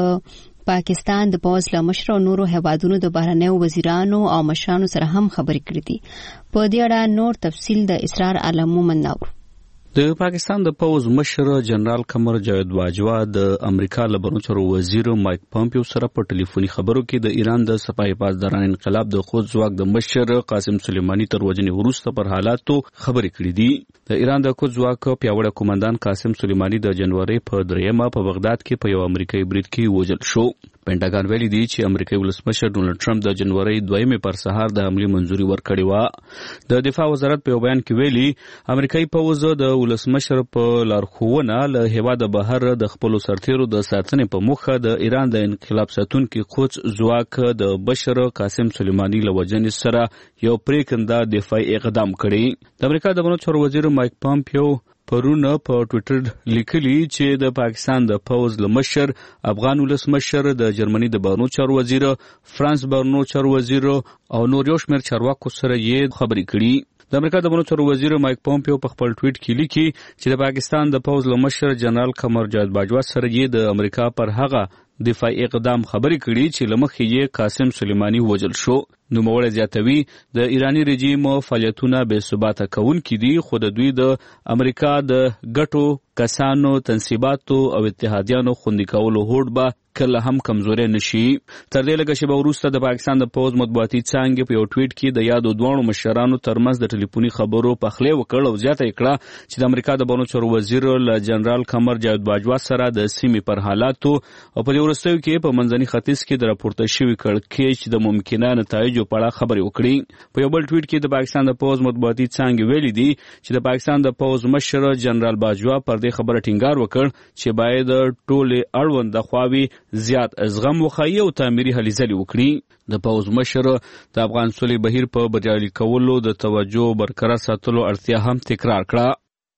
د پاکستان د پوز له مشر او نورو هیوادونو د بهرنیو وزیرانو او مشرانو سره هم خبرې کړې دي. په دې اړه نور تفصیل د اسرار عالم مومن نور. د پاکستان د پوز مشر جنرال قمر جاوید باجوا د امریکا له بهرنیو چارو وزیر مایک پومپیو سره په ټلیفوني خبرو کې د ایران د سپاه پاسداران انقلاب د خود ځواک د مشر قاسم سلیمانی تر وژنې وروسته پر حالاتو خبرې کړې دي. د ایران د خود ځواک پیاوړی قومندان قاسم سلیمانی د جنوري په 3 په بغداد کې په یو امریکایي برید کې وژل شو. پینټاګان ویلي دی چې امریکایي ولسمشر ډونالډ ټرمپ د جنوري 2 پر سهار د حملې منځوري ورکړې و. د دفاع وزارت په بیان کې ویلي امریکایي پوز د ولسمشر په لارښوونه له هیواده بهر د خپل سرتیرو د ساتنې په موخه د ایران د انقلاب ساتونکي قدس ځواک د بشر قاسم سلیمانی له وژنې سره یو پریکنده دفاعي اقدام کړی. د امریکا د بهرنیو چارو وزیر مایک پومپیو پرونه په ټوئیټر لیکلي چې د پاکستان د پوز له مشر افغان ولسمشر د جرمني د بهرنیو چارو وزیر فرانس بهرنیو چارو وزیر او نور یو شمېر چارواکو سره یې خبرې کړي. د امریکا د بهرنیو چارو وزیر مایک پومپیو په خپل ټویټ کې لیکي چې د پاکستان د پوز له مشر جنرال قمر جاوید باجوا سره یې د امریکا پر هغه دفاعي اقدام خبرې کړي چې لمخې یې قاسم سلیمانی وژل شو. نوموړی زیاتوي د ایرانی رژیم فعالیتونه بې ثباته کوونکي دي خو د دوی د امریکا د ګټو کسانو تنصیباتو او اتحادیانو خوندي کولو هوډ به کله هم کمزوري نشي. تر دې لږه شیبه وروسته د پاکستان د پوز مطبوعاتي څانګې په یو ټویټ کې د یادو دوه مشرانو ترمنځ د ټلیفوني خبرو پخلی وکړ او زیاته کړه چې د امریکا د بهرنیو چارو وزیر له جنرال قمر جاوید باجوا سره د سیمې پر حالاتو او په دې وروستیو کې په منځني ختیځ کې د راپورته شوي کړکېچ د ممکنه نتایجو په اړه خبرې وکړي. په یو بل ټویټ کې د پاکستان د پوز مطبوعاتي څانګې ویلي دي چې د پاکستان د پوز مشر جنرال باجوا پر دې خبره ټینګار وکړ چې باید ټولې اړونده خواوې زیات زغم وښایي او تعمیري هلې ځلې وکړي. د پوز مشر د افغان سولې بهیر په بریالي کولو د توجه برقرار ساتلو اړتیا هم تکرار کړه.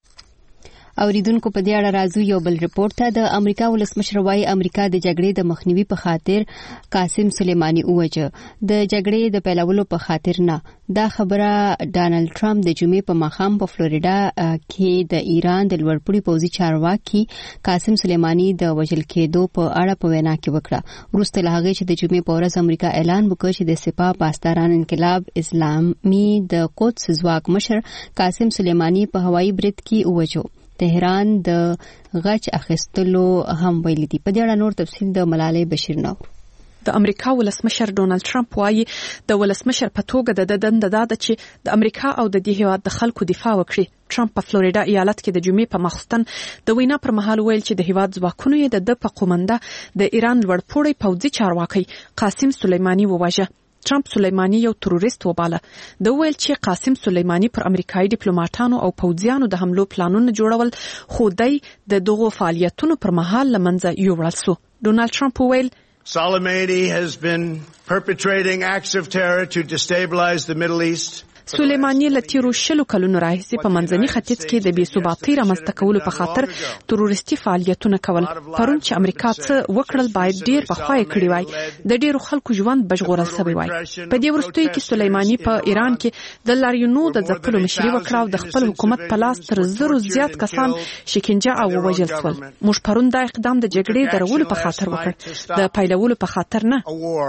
اوریدونکو په دې اړه راځو یو بل رپورت ته. د امریکا ولسمشر وايي امریکا د جګړې د مخنیوي په خاطر قاسم سلیمانی ووجه، د جګړې د پیلولو په خاطر نه. دا خبره ډانلډ ټرمپ د جمعې په ماښام په فلوریډا کې د ایران د لوړپوړي پوځي چارواکي قاسم سلیمانی د وژل کېدو په اړه په وینا کې وکړه. وروسته له هغې چې د جمعې په ورځ امریکا اعلان وکړ چې د سپاه پاسداران انقلاب اسلامي د قدس ځواک مشر قاسم سلیمانی په هوایي برید کې ووجه. تهران د غچ اخیستلو هم ویلي دي. په دې اړه نور تفصیل د ملالۍ بشیر نور. د امریکا ولسمشر ډونالډ ټرمپ وايي د ولسمشر په توګه د دنده ده چې د امریکا او د دې هیواد د خلکو دفاع وکړي. ټرمپ په فلوریډا ایالت کې د جمعې په ماخستن د وینا پر مهال ویل چې د هیواد ځواکونو یې د په قومنده د ایران لوړپوړی پوځي چارواکي قاسم سلیمانی وواژه. ټرمپ سلیمانی یو تروریست وباله. د ویل چې قاسم سلیمانی پر امریکایي ډیپلوماټانو او پوځیانو د حملو پلانونه جوړول خو د دغو فعالیتونو پر مهال لمنځه یوړل سو. ډونالډ ټرمپ ویل Soleimani has been perpetrating acts of terror to destabilize the Middle East. سلیمانی له تیرو 20 کلونو راهیسې په منځني ختیځ کې د بې ثباتۍ رامنځته کولو په خاطر تروریستي فعالیتونه کول. پرون چې امریکا څه وکړل باید ډیر پخوا یې کړی وای. د ډیرو خلکو ژوند بژغورل شوی وای. په دې وروستیو کې سلیمانی په ایران کې د لاریونو د ځپلو مشري وکړه او د خپل حکومت په لاس تر 1000 زیات کسان شکنجه او وژل شول. موږ پرون دا اقدام د جګړې درولو په خاطر وکړ، د پیلولو په خاطر نه.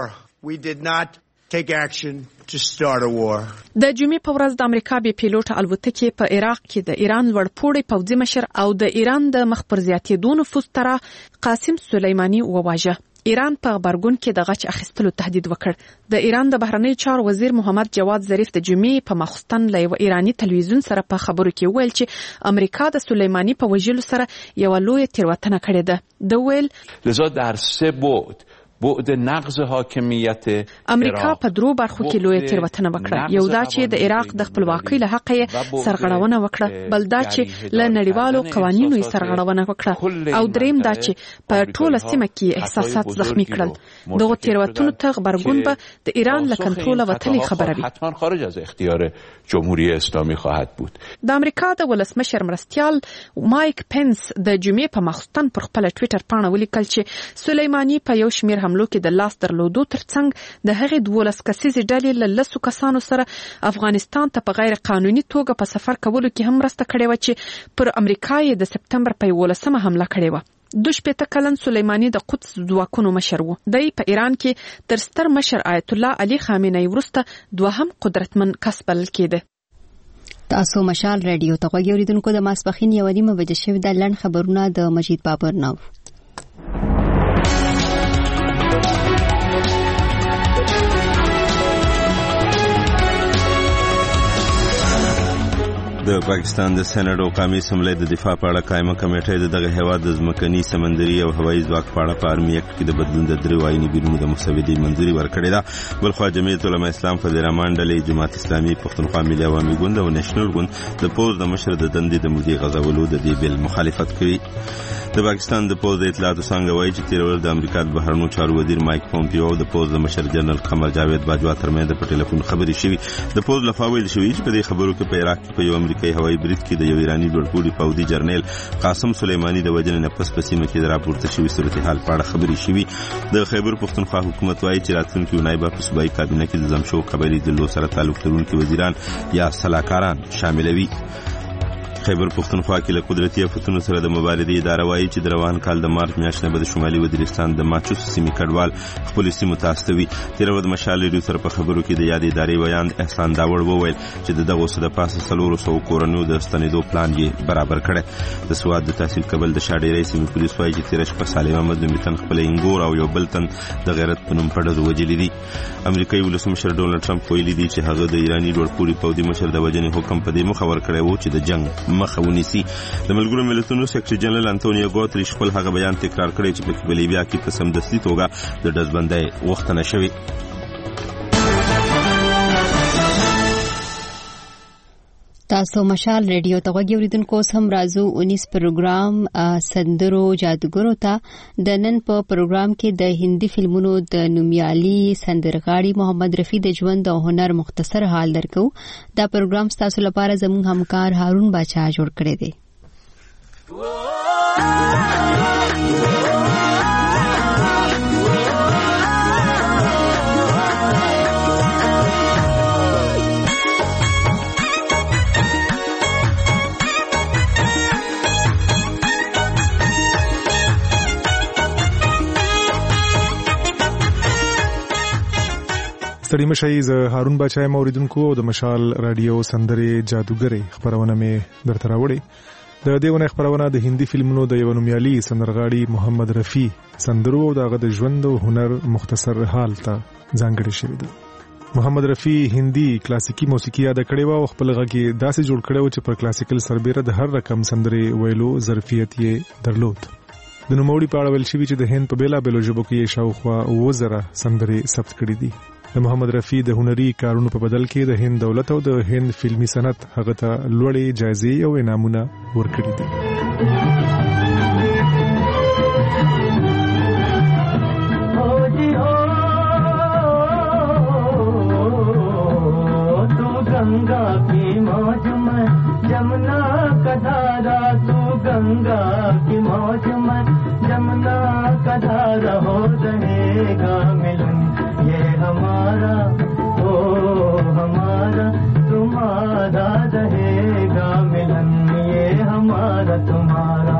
We did not take action to start a war. د جمعې په ورځ د امریکا بې پیلوټه الوتکې په عراق کې د ایران لوړپوړی پوځي مشر او د ایران د مخ پر زیاتېدو نفوذ طرح قاسم سلیمانی وواژه. ایران په غبرګون کې د غچ اخیستلو تهدید وکړ. د ایران د بهرنیو چارو وزیر محمد جواد ظریف د جمعې په ماخستن له یو ایرانی تلویزیون سره په خبرو کې ویل چې امریکا د سلیمانی په وژلو سره یو لوی تېروتنه کړې ده. د ویل لذا در 3 بعد بعد نقض حاکمیت امریکا په درو برخو کې لوی تیروتنه وکړه. یو دا چې د عراق د خپلواکۍ له حق یې سرغړونه وکړه، بل دا چې له نړیوالو قوانینو یې سرغړونه وکړه، او دریم دا چې په ټوله سیمه کې احساسات زخمی کړل. دغه تیروتنو ته غبرګون به د ایران له کنټروله وتلی خبره وي. حتما خارج از اختیار جمهوری اسلامی خواهد بود. د امریکا د ولسمشر مرستیال مایک پنس د جمعې په ماخوستن پر خپل ټوئیټر پاڼه ولیکل چې سلیمانی په یو شمېر حملو کې د لاس درلودو ترڅنګ د هغې 12 کسیزې ډلې له 10 کسانو سره افغانستان ته په غیر قانوني توګه په سفر کولو کې هم مرسته کړې وه چې پر امریکا یې د سپتمبر په 11 حمله کړې وه. 22 کلن سلیمانی د قدس ځواکونو مشر و. دی په ایران کې تر ستر مشر آیت الله علي خامنه‌ای وروسته دوهم قدرتمن کس بلل کېده. تاسو مشال رادیو ته غوږی اوریدونکو، د ماسپخین 1:30 بجې شوې د لړن خبرونه د مجید بابر نو. د پاکستان د سېنات او قومي اسمبلی د دفاع په اړه قائمه کمیټه دغه هیواد د ځمکني سمندري او هوایي ځواک په اړه په آرمي اکټ کې د بدلون د درې وايي بیرونو د مسودې منځوري ورکړې ده. بلخوا جمعیت علماء اسلام فضل الرحمن ډلې، جماعت اسلامي، پښتونخوا ملي عوامي ګوند او نېشنل ګوند د پوز د مشر د دندې د مودې غزولو د دې بل مخالفت کوي. د پاکستان د پوز د اطلاعاتو څنګه وایي چې تیر ورځ د امریکا د بهرنیو چارو وزیر مایک پومپیو او د پوز د مشر جنرال قمر جاوید باجوا ترمنځ په ټلیفون خبرې شوې. د پوز لخوا ویل شوې چې په دې خبرو کې په عراق کې په یو امریکایي هوایي برید کې د یو ایرانی لوړپوړي پوځي جرنیل قاسم سلیمانی د وژنې نه پس په سیمه کې د راپورته شوې صورتحال په اړه خبرې شوې. د خیبر پښتونخوا حکومت وایي چې راتلونکي اونۍ به په صوبایي کابینه کې د زمشو قبایلي ډلو سره تعلق لرونکي وزیران یا سلاکاران شاملوي. خیبر پښتونخوا کې له قدرتي آفتونو سره د مبارزې اداره وایي چې د روان کال د مارچ میاشتې نه به د شمالي وزیرستان د ماچوس سیمې کډوال خپلو سیمو ته استوي. تېره ورځ مشال ریډیو سره په خبرو کې د یادې ادارې ویاند احسان داوړ وویل چې د دغو څه د پاسه 400 کورنیو د ستنېدو پلان یې برابر کړی. د سواد د تحصیل کبل د شاډېرۍ سیمې پولیس وایي چې تېره شپه سالم احمد نومي تن خپل انګور او یو بل تن د غیرت په نوم په ډزو وژلي دي. امریکایي ولسمشر ډونالډ ټرمپ ویلي دي چې هغه د ایراني لوړپوړي پوځي مشر د وژنې حکم په دې مخه ورکړی و چې د جنګ مخه ونیسي. د ملګرو ملتونو سیکرټري جنرال انټونیو ګوتریش خپل هغه بیان تکرار کړی چې په لیبیا کې په سمدستي توګه د ډزبندۍ غوښتنه شوې. تاسو مشال ریډیو ته غوږی اوریدونکو، هم راځو 19 پروګرام سندرو جادوګرو ته. د نن په پروګرام کې د هندي فلمونو د نومیالي سندرغاړي محمد رفیع د ژوند او هنر مختصر حال درکو. دا پروګرام تاسو لپاره زموږ همکار هارون باچا جوړ کړی دی. ستړي مشئ، زه هارون باچا یم اوریدونکو، او د مشال رادیو سندرې جادوګرې خبرونه مې درته راوړې. د دې ونې خبرونه د هندي فلمونو د یو نومیالي سندرغاړي محمد رفیع سندرو او دغه د ژوند او هنر مختصر حال ته ځانګړې شوې ده. محمد رفیع هندي کلاسیکي موسیقي یاد کړې و او خپل غږ یې داسې جوړ کړی و چې پر کلاسیکل سربېره د هر رقم سندرې ویلو ظرفیت یې درلود. د نوموړي په اړه ویل شوي چې د هند په بیلابیلو ژبو کې یې شاوخوا 1000 سندرې ثبت کړي دي. د محمد رفیع د هنري کارونو په بدل کې د هند دولت او د هند فلمي صنعت هغه ته لوړې جایزې او انعامونه ورکړي دي. गंगा की मौज में जमुना का धारा, तू गंगा की मौज में जमुना का धारा, हो रहेगा मिलन ये हमारा, ओ हमारा तुम्हारा रहेगा मिलन ये हमारा तुम्हारा.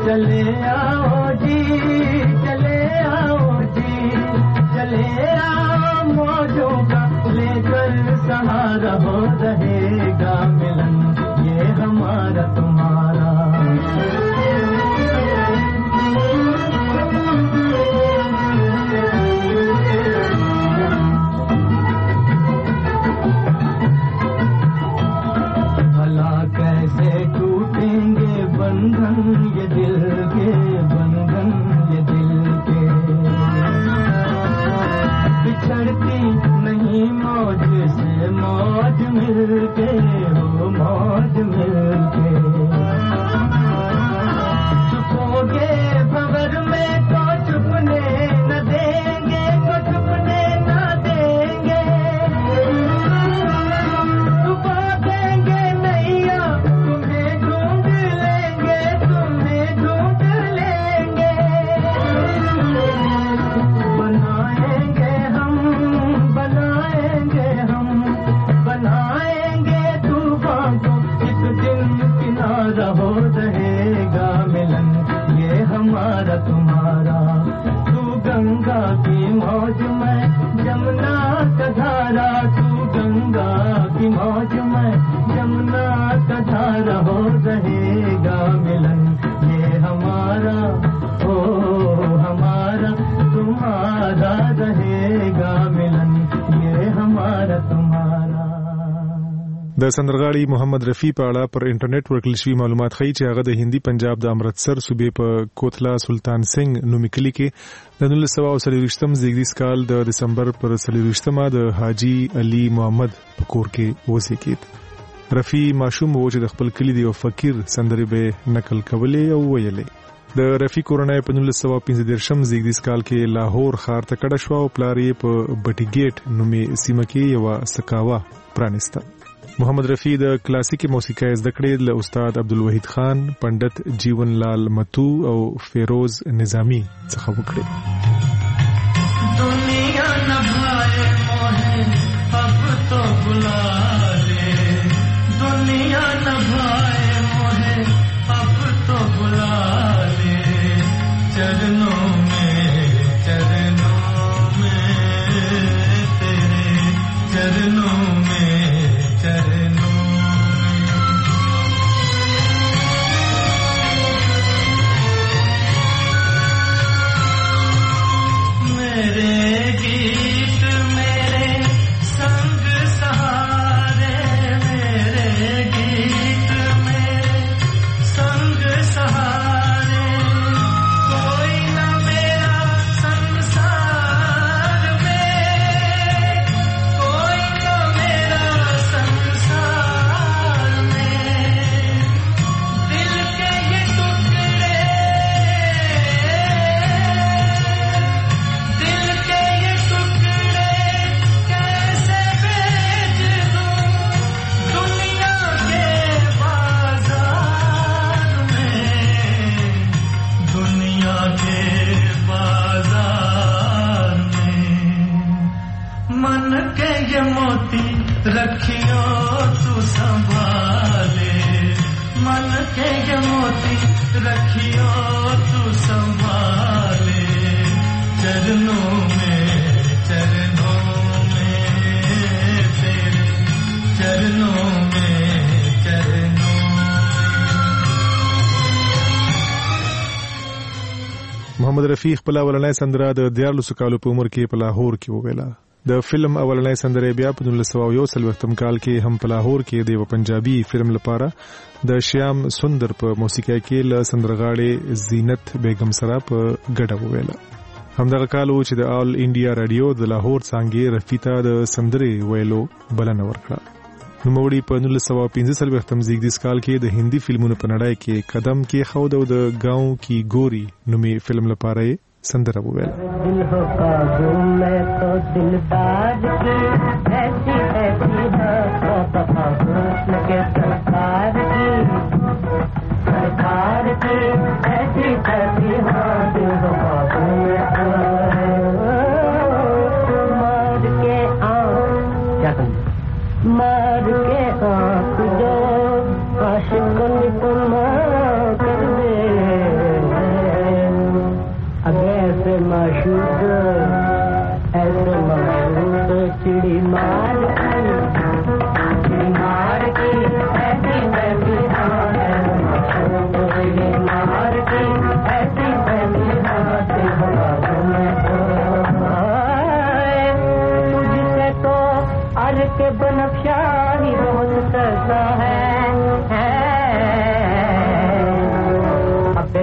चले आओ जी, चले आओ जी, चले आओ मौजों का लेकर सहारा हो रहेगा मिलन ये हमारा तुम्हारा। भला कैसे टूटेंगे बंधन ये दिल के, बंधन ये दिल के, बिछड़ती नहीं मौज से मौज मिलके हो, मौज मिलके। छुपोगे भंवर में तो छुपने न देंगे, तो छुपने न देंगे, छुपा देंगे नैया तुम्हें ढूंढ लेंगे, तुम्हें ढूंढ लेंगे। बनाएंगे हम, बनाएंगे हम, बनाएंगे तूफान को एक दिन किनारा हो रहेगा मिलन ये हमारा तुम्हारा। तू गंगा की मौज में जमुना का धारा, तू गंगा की मौज में जमुना का धारा हो रहेगा मिलन ये हमारा, ओ हमारा तुम्हारा रहेगा मिलन ये हमारा तुम्हारा। د سندرغاړي محمد رفیع په اړه پر انټرنیټ ورکړل شوي معلومات ښیي چې هغه د هندي پنجاب د امرتسر صوبې په کوتلا سلطان سنگ نومي کلي کې د 1940 زیږدیز کال د دسمبر پر 40 د حاجی علي محمد په کور کې اوسېږي. رفیع ماشوم و چې د خپل کلي د یو فقیر سندرې به نقل کولې او ویلې. د رفیع کورنۍ په 1915 زیږدیز کال کې لاهور ښار ته کډه شوه او پلار یې په بټي ګیټ نومي سیمه کې یوه سکاوه پرانیسته. محمد رفیع د کلاسیکي موسیقۍ زده کړې له استاد عبدالوحید خان، پنډت جیون لال متو او فیروز نظامی څخه وکړې. دنیا نبھائے موہے اب تو بلا لے، دنیا نبھائے موہے اب تو بلا لے، چرنوں میں تیرے چرنوں میں मेरे गीत मेरे संग सहारे, मेरे गीत मेरे संग सहारे, कोई न मेरा संसार में, कोई न मेरा संसार में, दिल के ये टुकड़े, दिल के ये टुकड़े कैसे बेच दूं दुनिया के बाजार में, दुनिया के बाजार में। मन के ये मोती रखियो तू संभाले, मन के ये मोती रखियो तू संभाले, चरणों में तेरे, चरणों में चरणों। محمد رفیع خپل اولنۍ سندره د 14 کالو په عمر کې په لاهور کې وویله. د فلم اولنۍ سندره بیا په 1941 کال کې هم په لاهور کې د یو پنجابي فلم لپاره د شیام سندر په موسیقۍ کې له سندرغاړې زینت بیگم سره په ګډه وویله. همدغه کال و چې د آل انډیا رادیو د لاهور څانګې رفیع ته د سندرې ویلو بلنه ورکړه. نوموړي په 1915 زیږدیز کال کې د هندي فلمونو په نړۍ کې قدم کېښود او د گاؤں کی گوری نومي فلم لپاره یې سندره وویله. دل ہو قابو میں تو دلدار کی ایسی ایسی حسن کے سرکار کی ایسی ایسی دل ہو قابو میں مار کے آنکھ جو عاشق نکما کر دے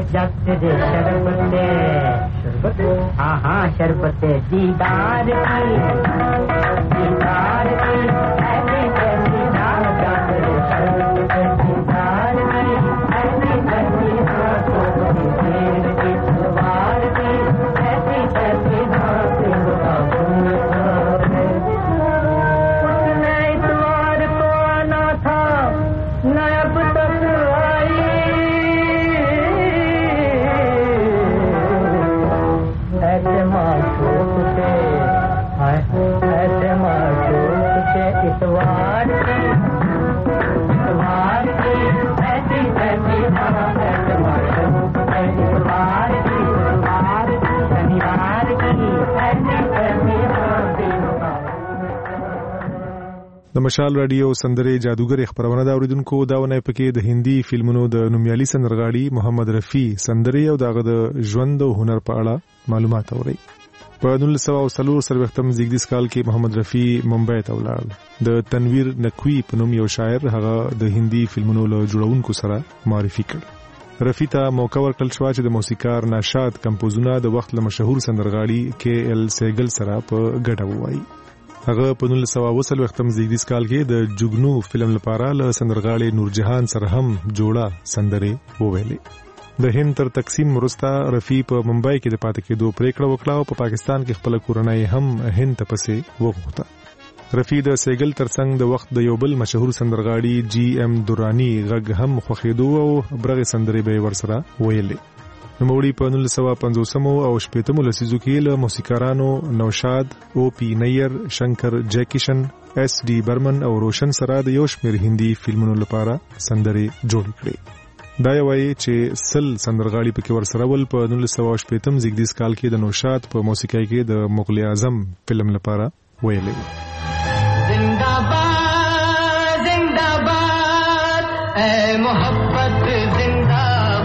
जग दे शरबते हाँ हाँ शरबते दीदार की ऐसी कैसी दार जग दे शरबते दीदार की ऐसी कैसी दार की सवार की ऐसी कैसी दार उसने इतवार को आना था न अब तक आई ऐसे माशूक से ऐसे माशूक से इतवार की ऐसी ऐसी ऐसे माशूक से इतवार की शनिवार की ऐसी ऐसी د مشال رادیو سندرې جادوګر خبرونه دا اوریدونکو داونه پکې د هندي فلمونو د نومیالي سندرغاړي محمد رفیع سندرې او دغه د ژوند او هنر په اړه معلومات اوري. په 1940 سروختم زیږدیز کال کې محمد رفیع ممبئی ته ولاړ. د تنویر نقوی په نوم یو شاعر هغه د هندي فلمونو له جوړونکو سره معرفي کړ. رفیع ته موقع ورکړل شو چې د موسیقار نشاد کمپوزونه د وخت له مشهور سندرغاړي کې ال سیګل سره په ګډه وایي. هغه په 1940 زیږدیز کال کې د جوګنو فلم لپاره له سندرغاړي نورجهان سره هم جوړه سندرې وویلې. د هند تر تقسیم وروسته رفیع په ممبئی کې د پاتې کېدو پریکړه وکړه او په پاکستان کې خپل کورنۍ هم هند ته پسې وغوښته. رفیع د سیګل ترڅنګ د وخت د یو بل مشهور سندرغاړي جی ام دورانی غږ هم خوښېدو او برغه سندرې به ورسره ویلې. نوموړي په 1950 او 60 لسیزو کې له موسیقارانو نوشاد، او پی نیر، شنکر جیکیشن، اس ڈی برمن او روشن سره د یو شمېر هندي فلمونو لپاره سندرې جوړ کړې. دا یوایي چې سل سندرغاړي پکې ورسره ول. په 1960 زیږدیز کال کې د نوشاد په موسیقۍ کې د مغل اعظم فلم لپاره ویلې. زنده‌باد زنده‌باد اے محبت زندہ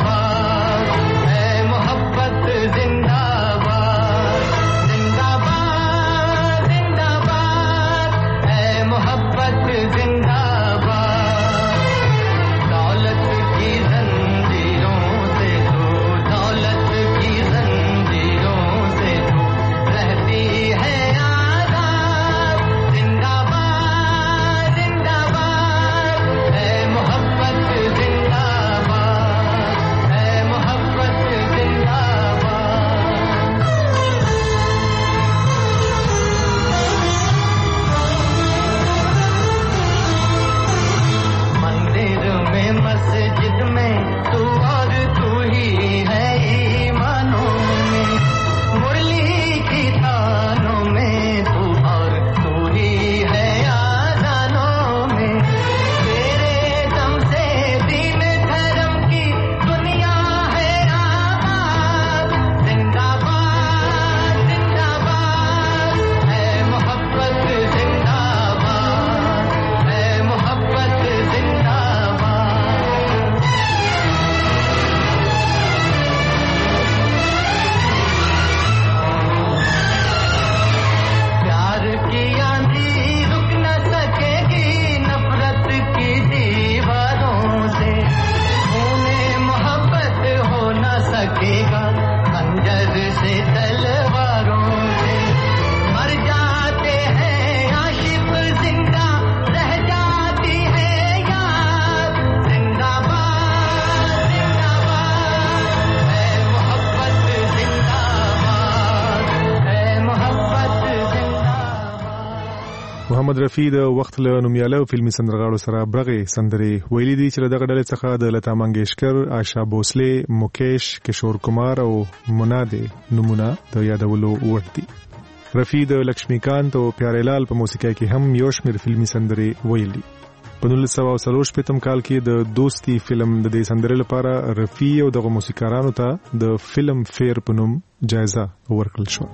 محمد رفیع د وخت له نومیاله فلمي سندرغاړو سره برغه سندرې ویلي دي چې دغه ډلې څخه د لتا منګیشکر، آشا بوسله، مکیش، کشور کمار او منادي نمونه د یادولو وړ دي. رفیع د لکشمیکانت او پیارهلال په موسیقۍ کې هم یو شمېر فلمي سندرې ویلي. په 1940 کال کې د دوستي فلم د دې سندرې لپاره رفیع او دغه موسیقارانو ته د فلم فیر په نوم جایزه ورکړل شو.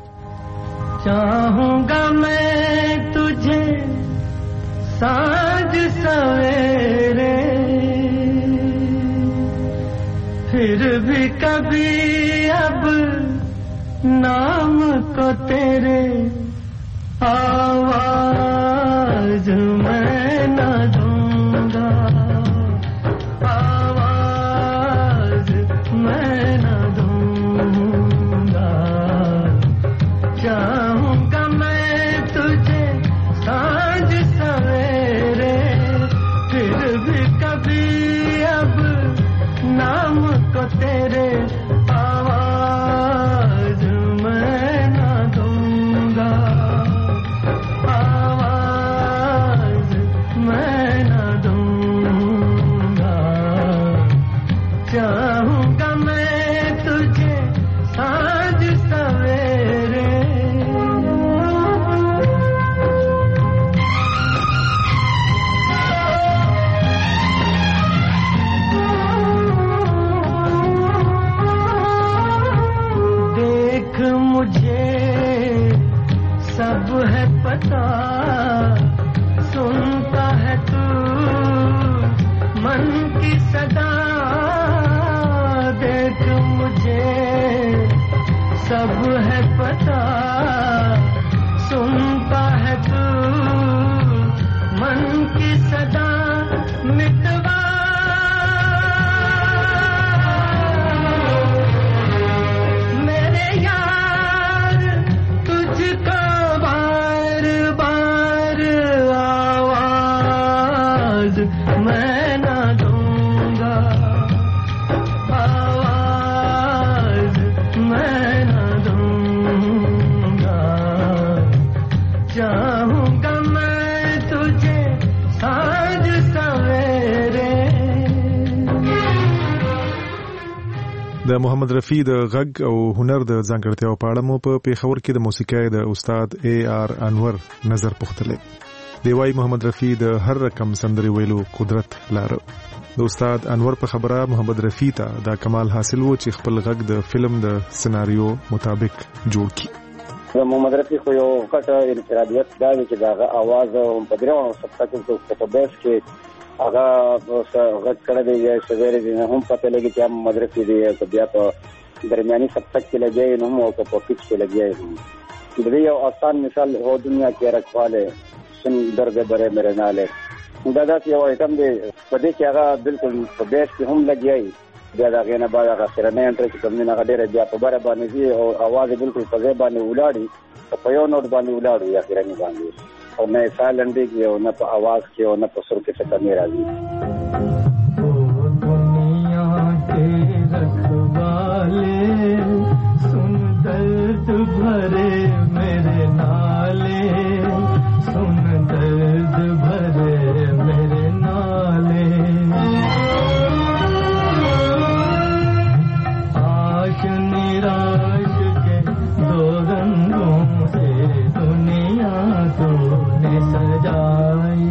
चाहूंगा मैं तुझे सांझ सवेरे फिर भी कभी अब नाम को तेरे आवाज मैं न दूंगा आवाज मैं मुझे सब है पता, सुनता है तू मन की सदा, देख मुझे सब है पता, सुनता है तू मन की सदा, मिटवा मेरे यार तुझको बार बार आवाज मैं ना दूंगा, आवाज मैं ना दूंगा, चाहूंगा मैं तुझे साँझ सवेरे। د محمد رفیع د غږ او هنر د ځانګړتیاو په اړه مو په پیښور کې د موسیقۍ د استاد AR انور نظر پوښتلې. دی وايي محمد رفیع د هر رقم سندري ویلو قدرت لاره. د استاد انور په خبره محمد رفیع ته دا کمال حاصل وو چې خپل غږ د فلم د سناریو مطابق جوړ کړي. محمد رفیع خو یو کټه انفرادیت دا چې دا आवाज په درو سبقاتو په بیس کې هغه غږ کړی دی یا سویری دی هم پته لګي چې محمد رفیع دی که بیا په درمیاني سبقت کې لګي نو هم او په پوکټ کې لګي. دې یو آسان مثال هو دنیا کې رکھواله سن درد بره میرے ناله دا داسې یو ایټم دی په دې کې هغه بالکل په بیس کې هم لګي. بیا دا غینه بعد هغه سره نه انټر چې کوم نه هغه ډېر بیا په بره باندې دی او आवाज بالکل په ځای باندې ولاړی په یو نوٹ باندې ولاړو یا غیرنی باندې او نه سایلنټ دی او نه په आवाज کې او نه په سر کې څه کمی راځي. دنیا کے رکھوالے سن درد بھرے میرے نالے، سن درد بھرے میرے نالے، آش निराश के दो रंगों से दुनिया तो ने सजाई,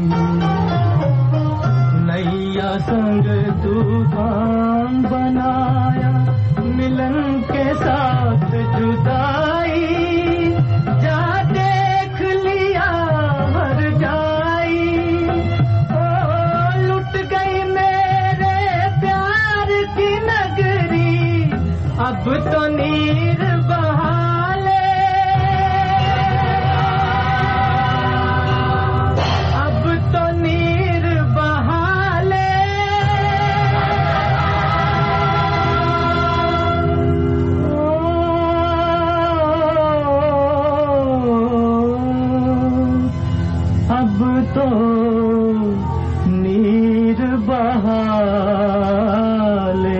नैया संग तूफान बनाया, मिलन के साथ जुदाई, जा देख लिया हर जाई, ओ लुट गई मेरे प्यार की नगरी, अब तो नीर बहाले, अब तो नीर बहाले, अब तो नीर बहाले।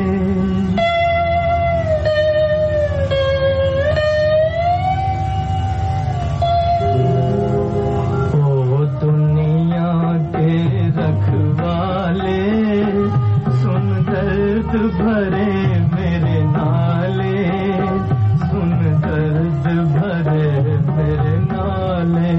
रखवाले सुन दर्द भरे मेरे नाले, सुन दर्द भरे मेरे नाले.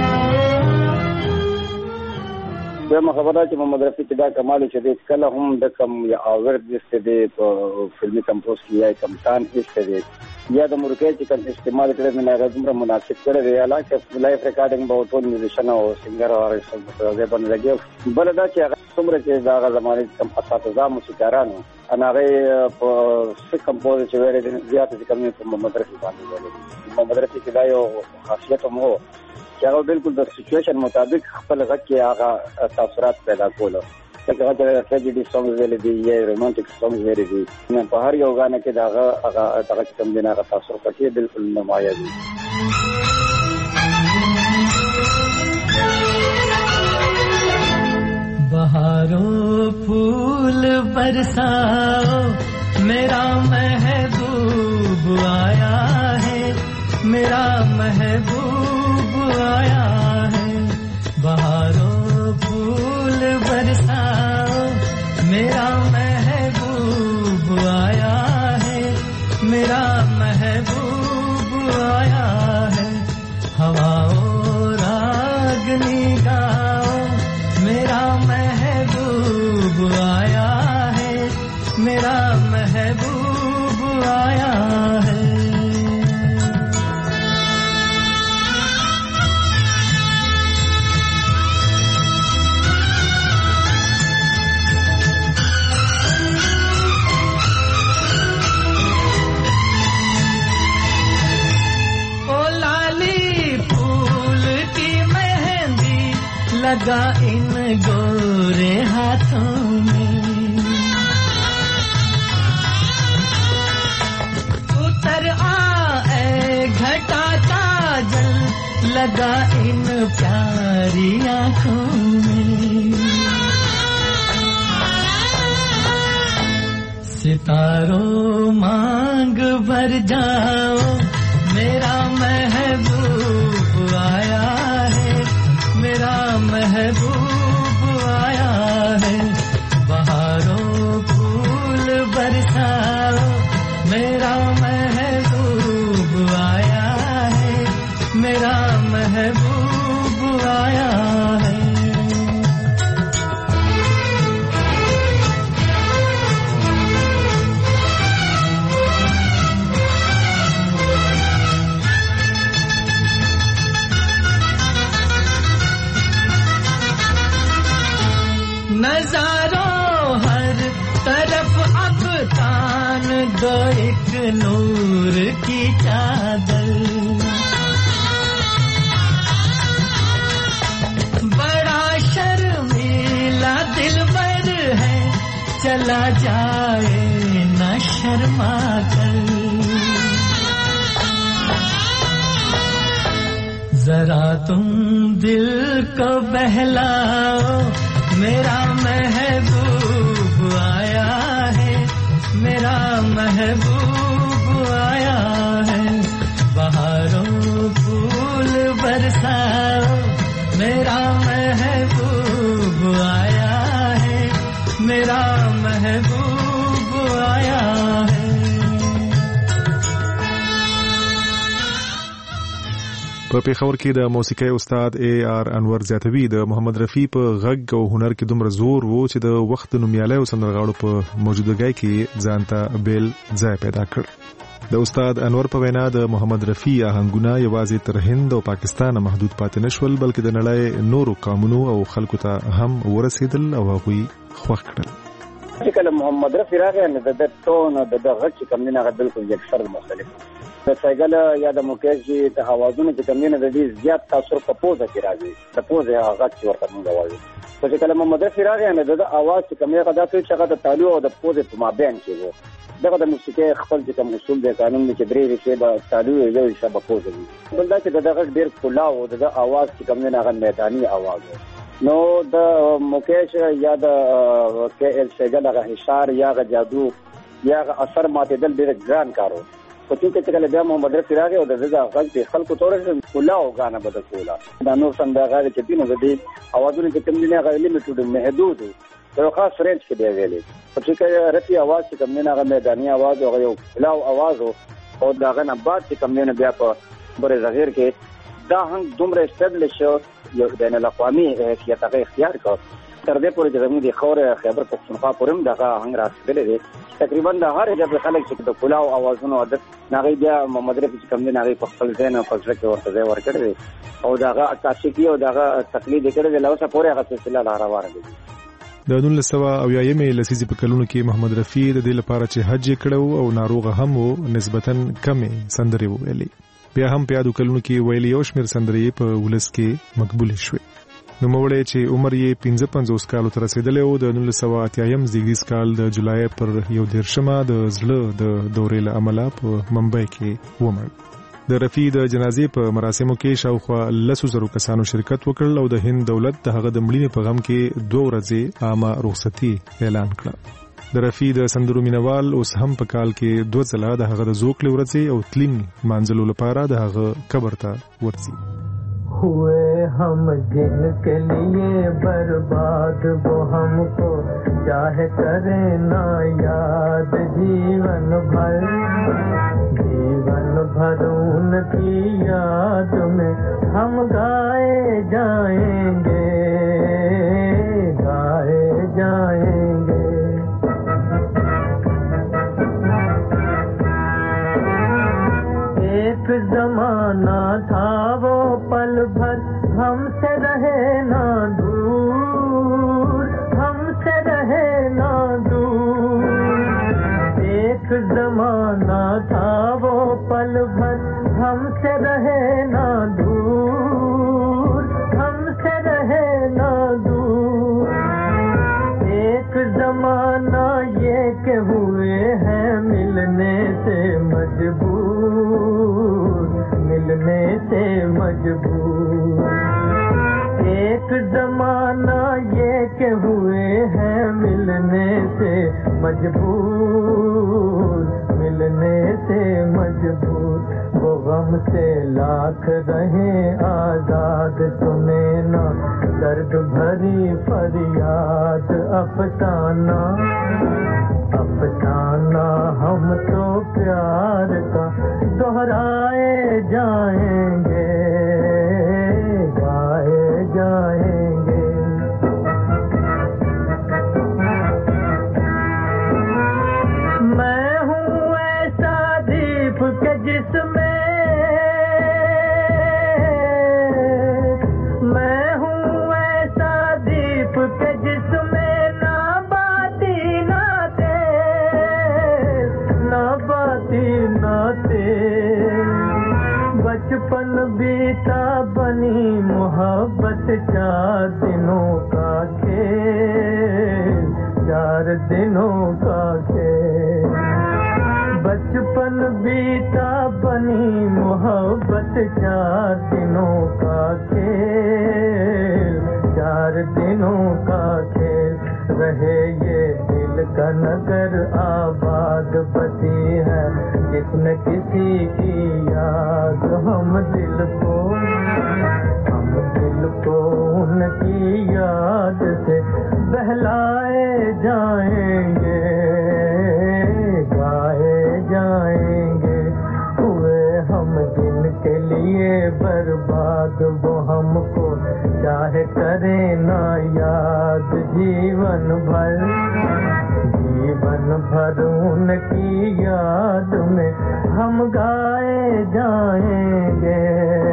دغه خبره چې محمد رفیع دا کمال چې د کله هم د کم یا اورد دسته دی په فلمي کمپوز کې یا کمتان ایسته دی یا د مرکه چې کوم استعمال کړي نه هغه دومره مناسب کړی دی. حالانکه لایف ریکارډینګ به ټول میوزیشن او سنگر او ارتست باندې لګي. بل دا چې هغه څومره چې دا زمانه کم اساتذه موسیقارانو انا هغه په څه کمپوز چې ویل دي زیات چې کوم په محمد رفیع باندې ویل. محمد رفیع دا یو خاصیت مو چې هغه بالکل د سچویشن مطابق خپل غږ کې هغه تاثیرات پیدا کولو. لکه هغه ټریجډي سانګز ویل دي یا رومانټیک سانګز ویل دي، په هر یو غانه کې دا هغه کوم دینه هغه تاثیر پکې بالکل نمایاں دي. बहारों फूल बरसाओ मेरा महबूब आया है, मेरा महबूब आया है. बहारों फूल बरसाओ मेरा महबूब आया है, मेरा महबूब आया है. हवाओं रागनी गाओ मेरा महबूब आया है, मेरा महबूब आया है. लगा इन गोरे हाथों में, उतर आए घटा काजल लगा इन प्यारी आँखों में, सितारों मांग भर जाओ मेरा महबूब आया है, मेरा महबूब आया है, बहारों फूल बरसाओ मेरा महबूब आया है, मेरा महबूब आया है। नजारों हर तरफ अब तान दो एक नूर की चादर, बड़ा शर्मीला दिलबर है चला जाए न शर्मा कर, जरा तुम दिल को बहलाओ मेरा महबूब आया है, मेरा महबूब आया है, बहारों फूल बरसाओ मेरा महबूब आया है, मेरा महबूब आया है। په پیښور کې د موسیقۍ استاد AR انور زیاتوي د محمد رفیع په غږ او هنر کې دومره زور وو چې د وخت نومیالیو سندرغاړو په موجودګۍ کې ځانته بیل ځای پیدا کړ. د استاد انور په وینا د محمد رفیع آهنګونه یوازې تر هند او پاکستان محدود پاتې نشول بلکې د نړۍ نورو قومونو او خلکو ته هم ورسېدل او هغوی خوښ کړل. چې کله محمد رفیع راغی نو د ټون د غږ چې کوم نه بالکل یکسر مختلف د سایګل یا د موکیج د اوازونو چې کوم نه د دې زیات تاثیر په پوزه کې راځي د پوزه هغه چې ورته موږ وایو چې کله محمد رفیع راغی نو د اواز چې کوم نه غدا ته چې د تالو او د پوزه په مابین کې وو دغه د موسیقي خپل چې کوم اصول د قانون چې درې شی به تالو یو شی به پوزه وي بل دا چې دغه ډیر کلاو د اواز چې کوم نه هغه میداني اواز نو د موکیج یا د KL سایګل هغه اشار یا غ جادو یا غ اثر ماته دل ډیر ګران کارو په چې کله بیا محمد رفیع راغی او د دغه غږ په خلکو تورې کلاو غانه بده کولا دا نور څنګه غاړي چې دینه د دې اوازونه چې کوم نه غوړي لیمیټډ محدود یو خاص رینج کې دی ویلي په چې رفیع आवाज چې کوم نه هغه میداني आवाज او یو کلاو आवाज او داغه نه بعد چې کوم نه بیا په بر صغیر کې دا هم دومره اسټابلیش یو بین الاقوامي کې هغه اختیار کړ تر دې پورې چې زموږ د خور خیبر پختونخوا پورم دغه هنګ راځي تقریبا د هر ځای خلک چې د کلاو اوازونو عادت ناغي بیا محمد رفیع چې کوم نه ناغي په خپل ځای نه فلسفه کې ورته ځای ورکړي او دغه عکاسي او دغه تقلید کړي له اوسه پورې هغه سلسله لا روانه دي. د 1980 لسیزې په کلونو کې محمد رفیع د دې لپاره چې حج کړو او ناروغ هم وو نسبتاً کمې سندرې وویلې بیا هم په یادو کلونو کې ویلي یو شمېر سندرې په ولس کې مقبولې شوې. نوموړی چې عمر یې 55 کالو ته رسېدلی و د 1980 زیږدیز کال د جولای پر 11 د زړه د دورې له امله په ممبئی کې ومړ. د رفیع د جنازې په مراسمو کې شاوخوا 100,000 کسانو شرکت وکړ او د هند دولت د هغه د مړینې په غم کې 2 ورځې عامه رخصتي اعلان کړه. د رفیع د سندرو مینوال اوس هم په کال کې 2 ځله د هغه د زوکړې ورځې او تلین مانځلو لپاره د هغه قبر ته ورځي. हुए हम जिनके लिए बर्बाद वो हमको चाहे करे ना याद जीवन भर उनकी याद में हम गाए जाएंगे एक जमाना था वो पल भर हमसे रहे ना दूर एक जमाना था वो पल भर हमसे रहे ना दूर हुए हैं मिलने से मजबूर, मिलने से मजबूर। एक जमाना ये के हुए हैं मिलने से मजबूर, मिलने से मजबूर। वो गम से लाख रहे आजाद, सुने ना दर्द भरी फरियाद। अफसाना अफसाना हम तो प्यार का दोहराए जाएंगे, गाए जाएंगे। मैं हूँ ऐसा दीप के जिसमें, मैं हूँ ऐसा दीप के जिसमें ना बाती ना तेज, ना बाती ना तेज। बचपन बीता बनी मोहब्बत 4 दिनों का खेल, 4 दिनों का खेल। बचपन बीता बनी मोहब्बत 4 दिनों का खेल, 4 दिनों का खेल। रहे ये दिल का नगर आबाद बसी है किसने किसी की याद। हम दिल को उनकी याद से बहलाए जाएंगे, गाए जाएंगे। हुए हम दिन के लिए बर्बाद, वो हमको चाहे करे ना याद। जीवन भर उनकी याद में हम गाए जाएंगे,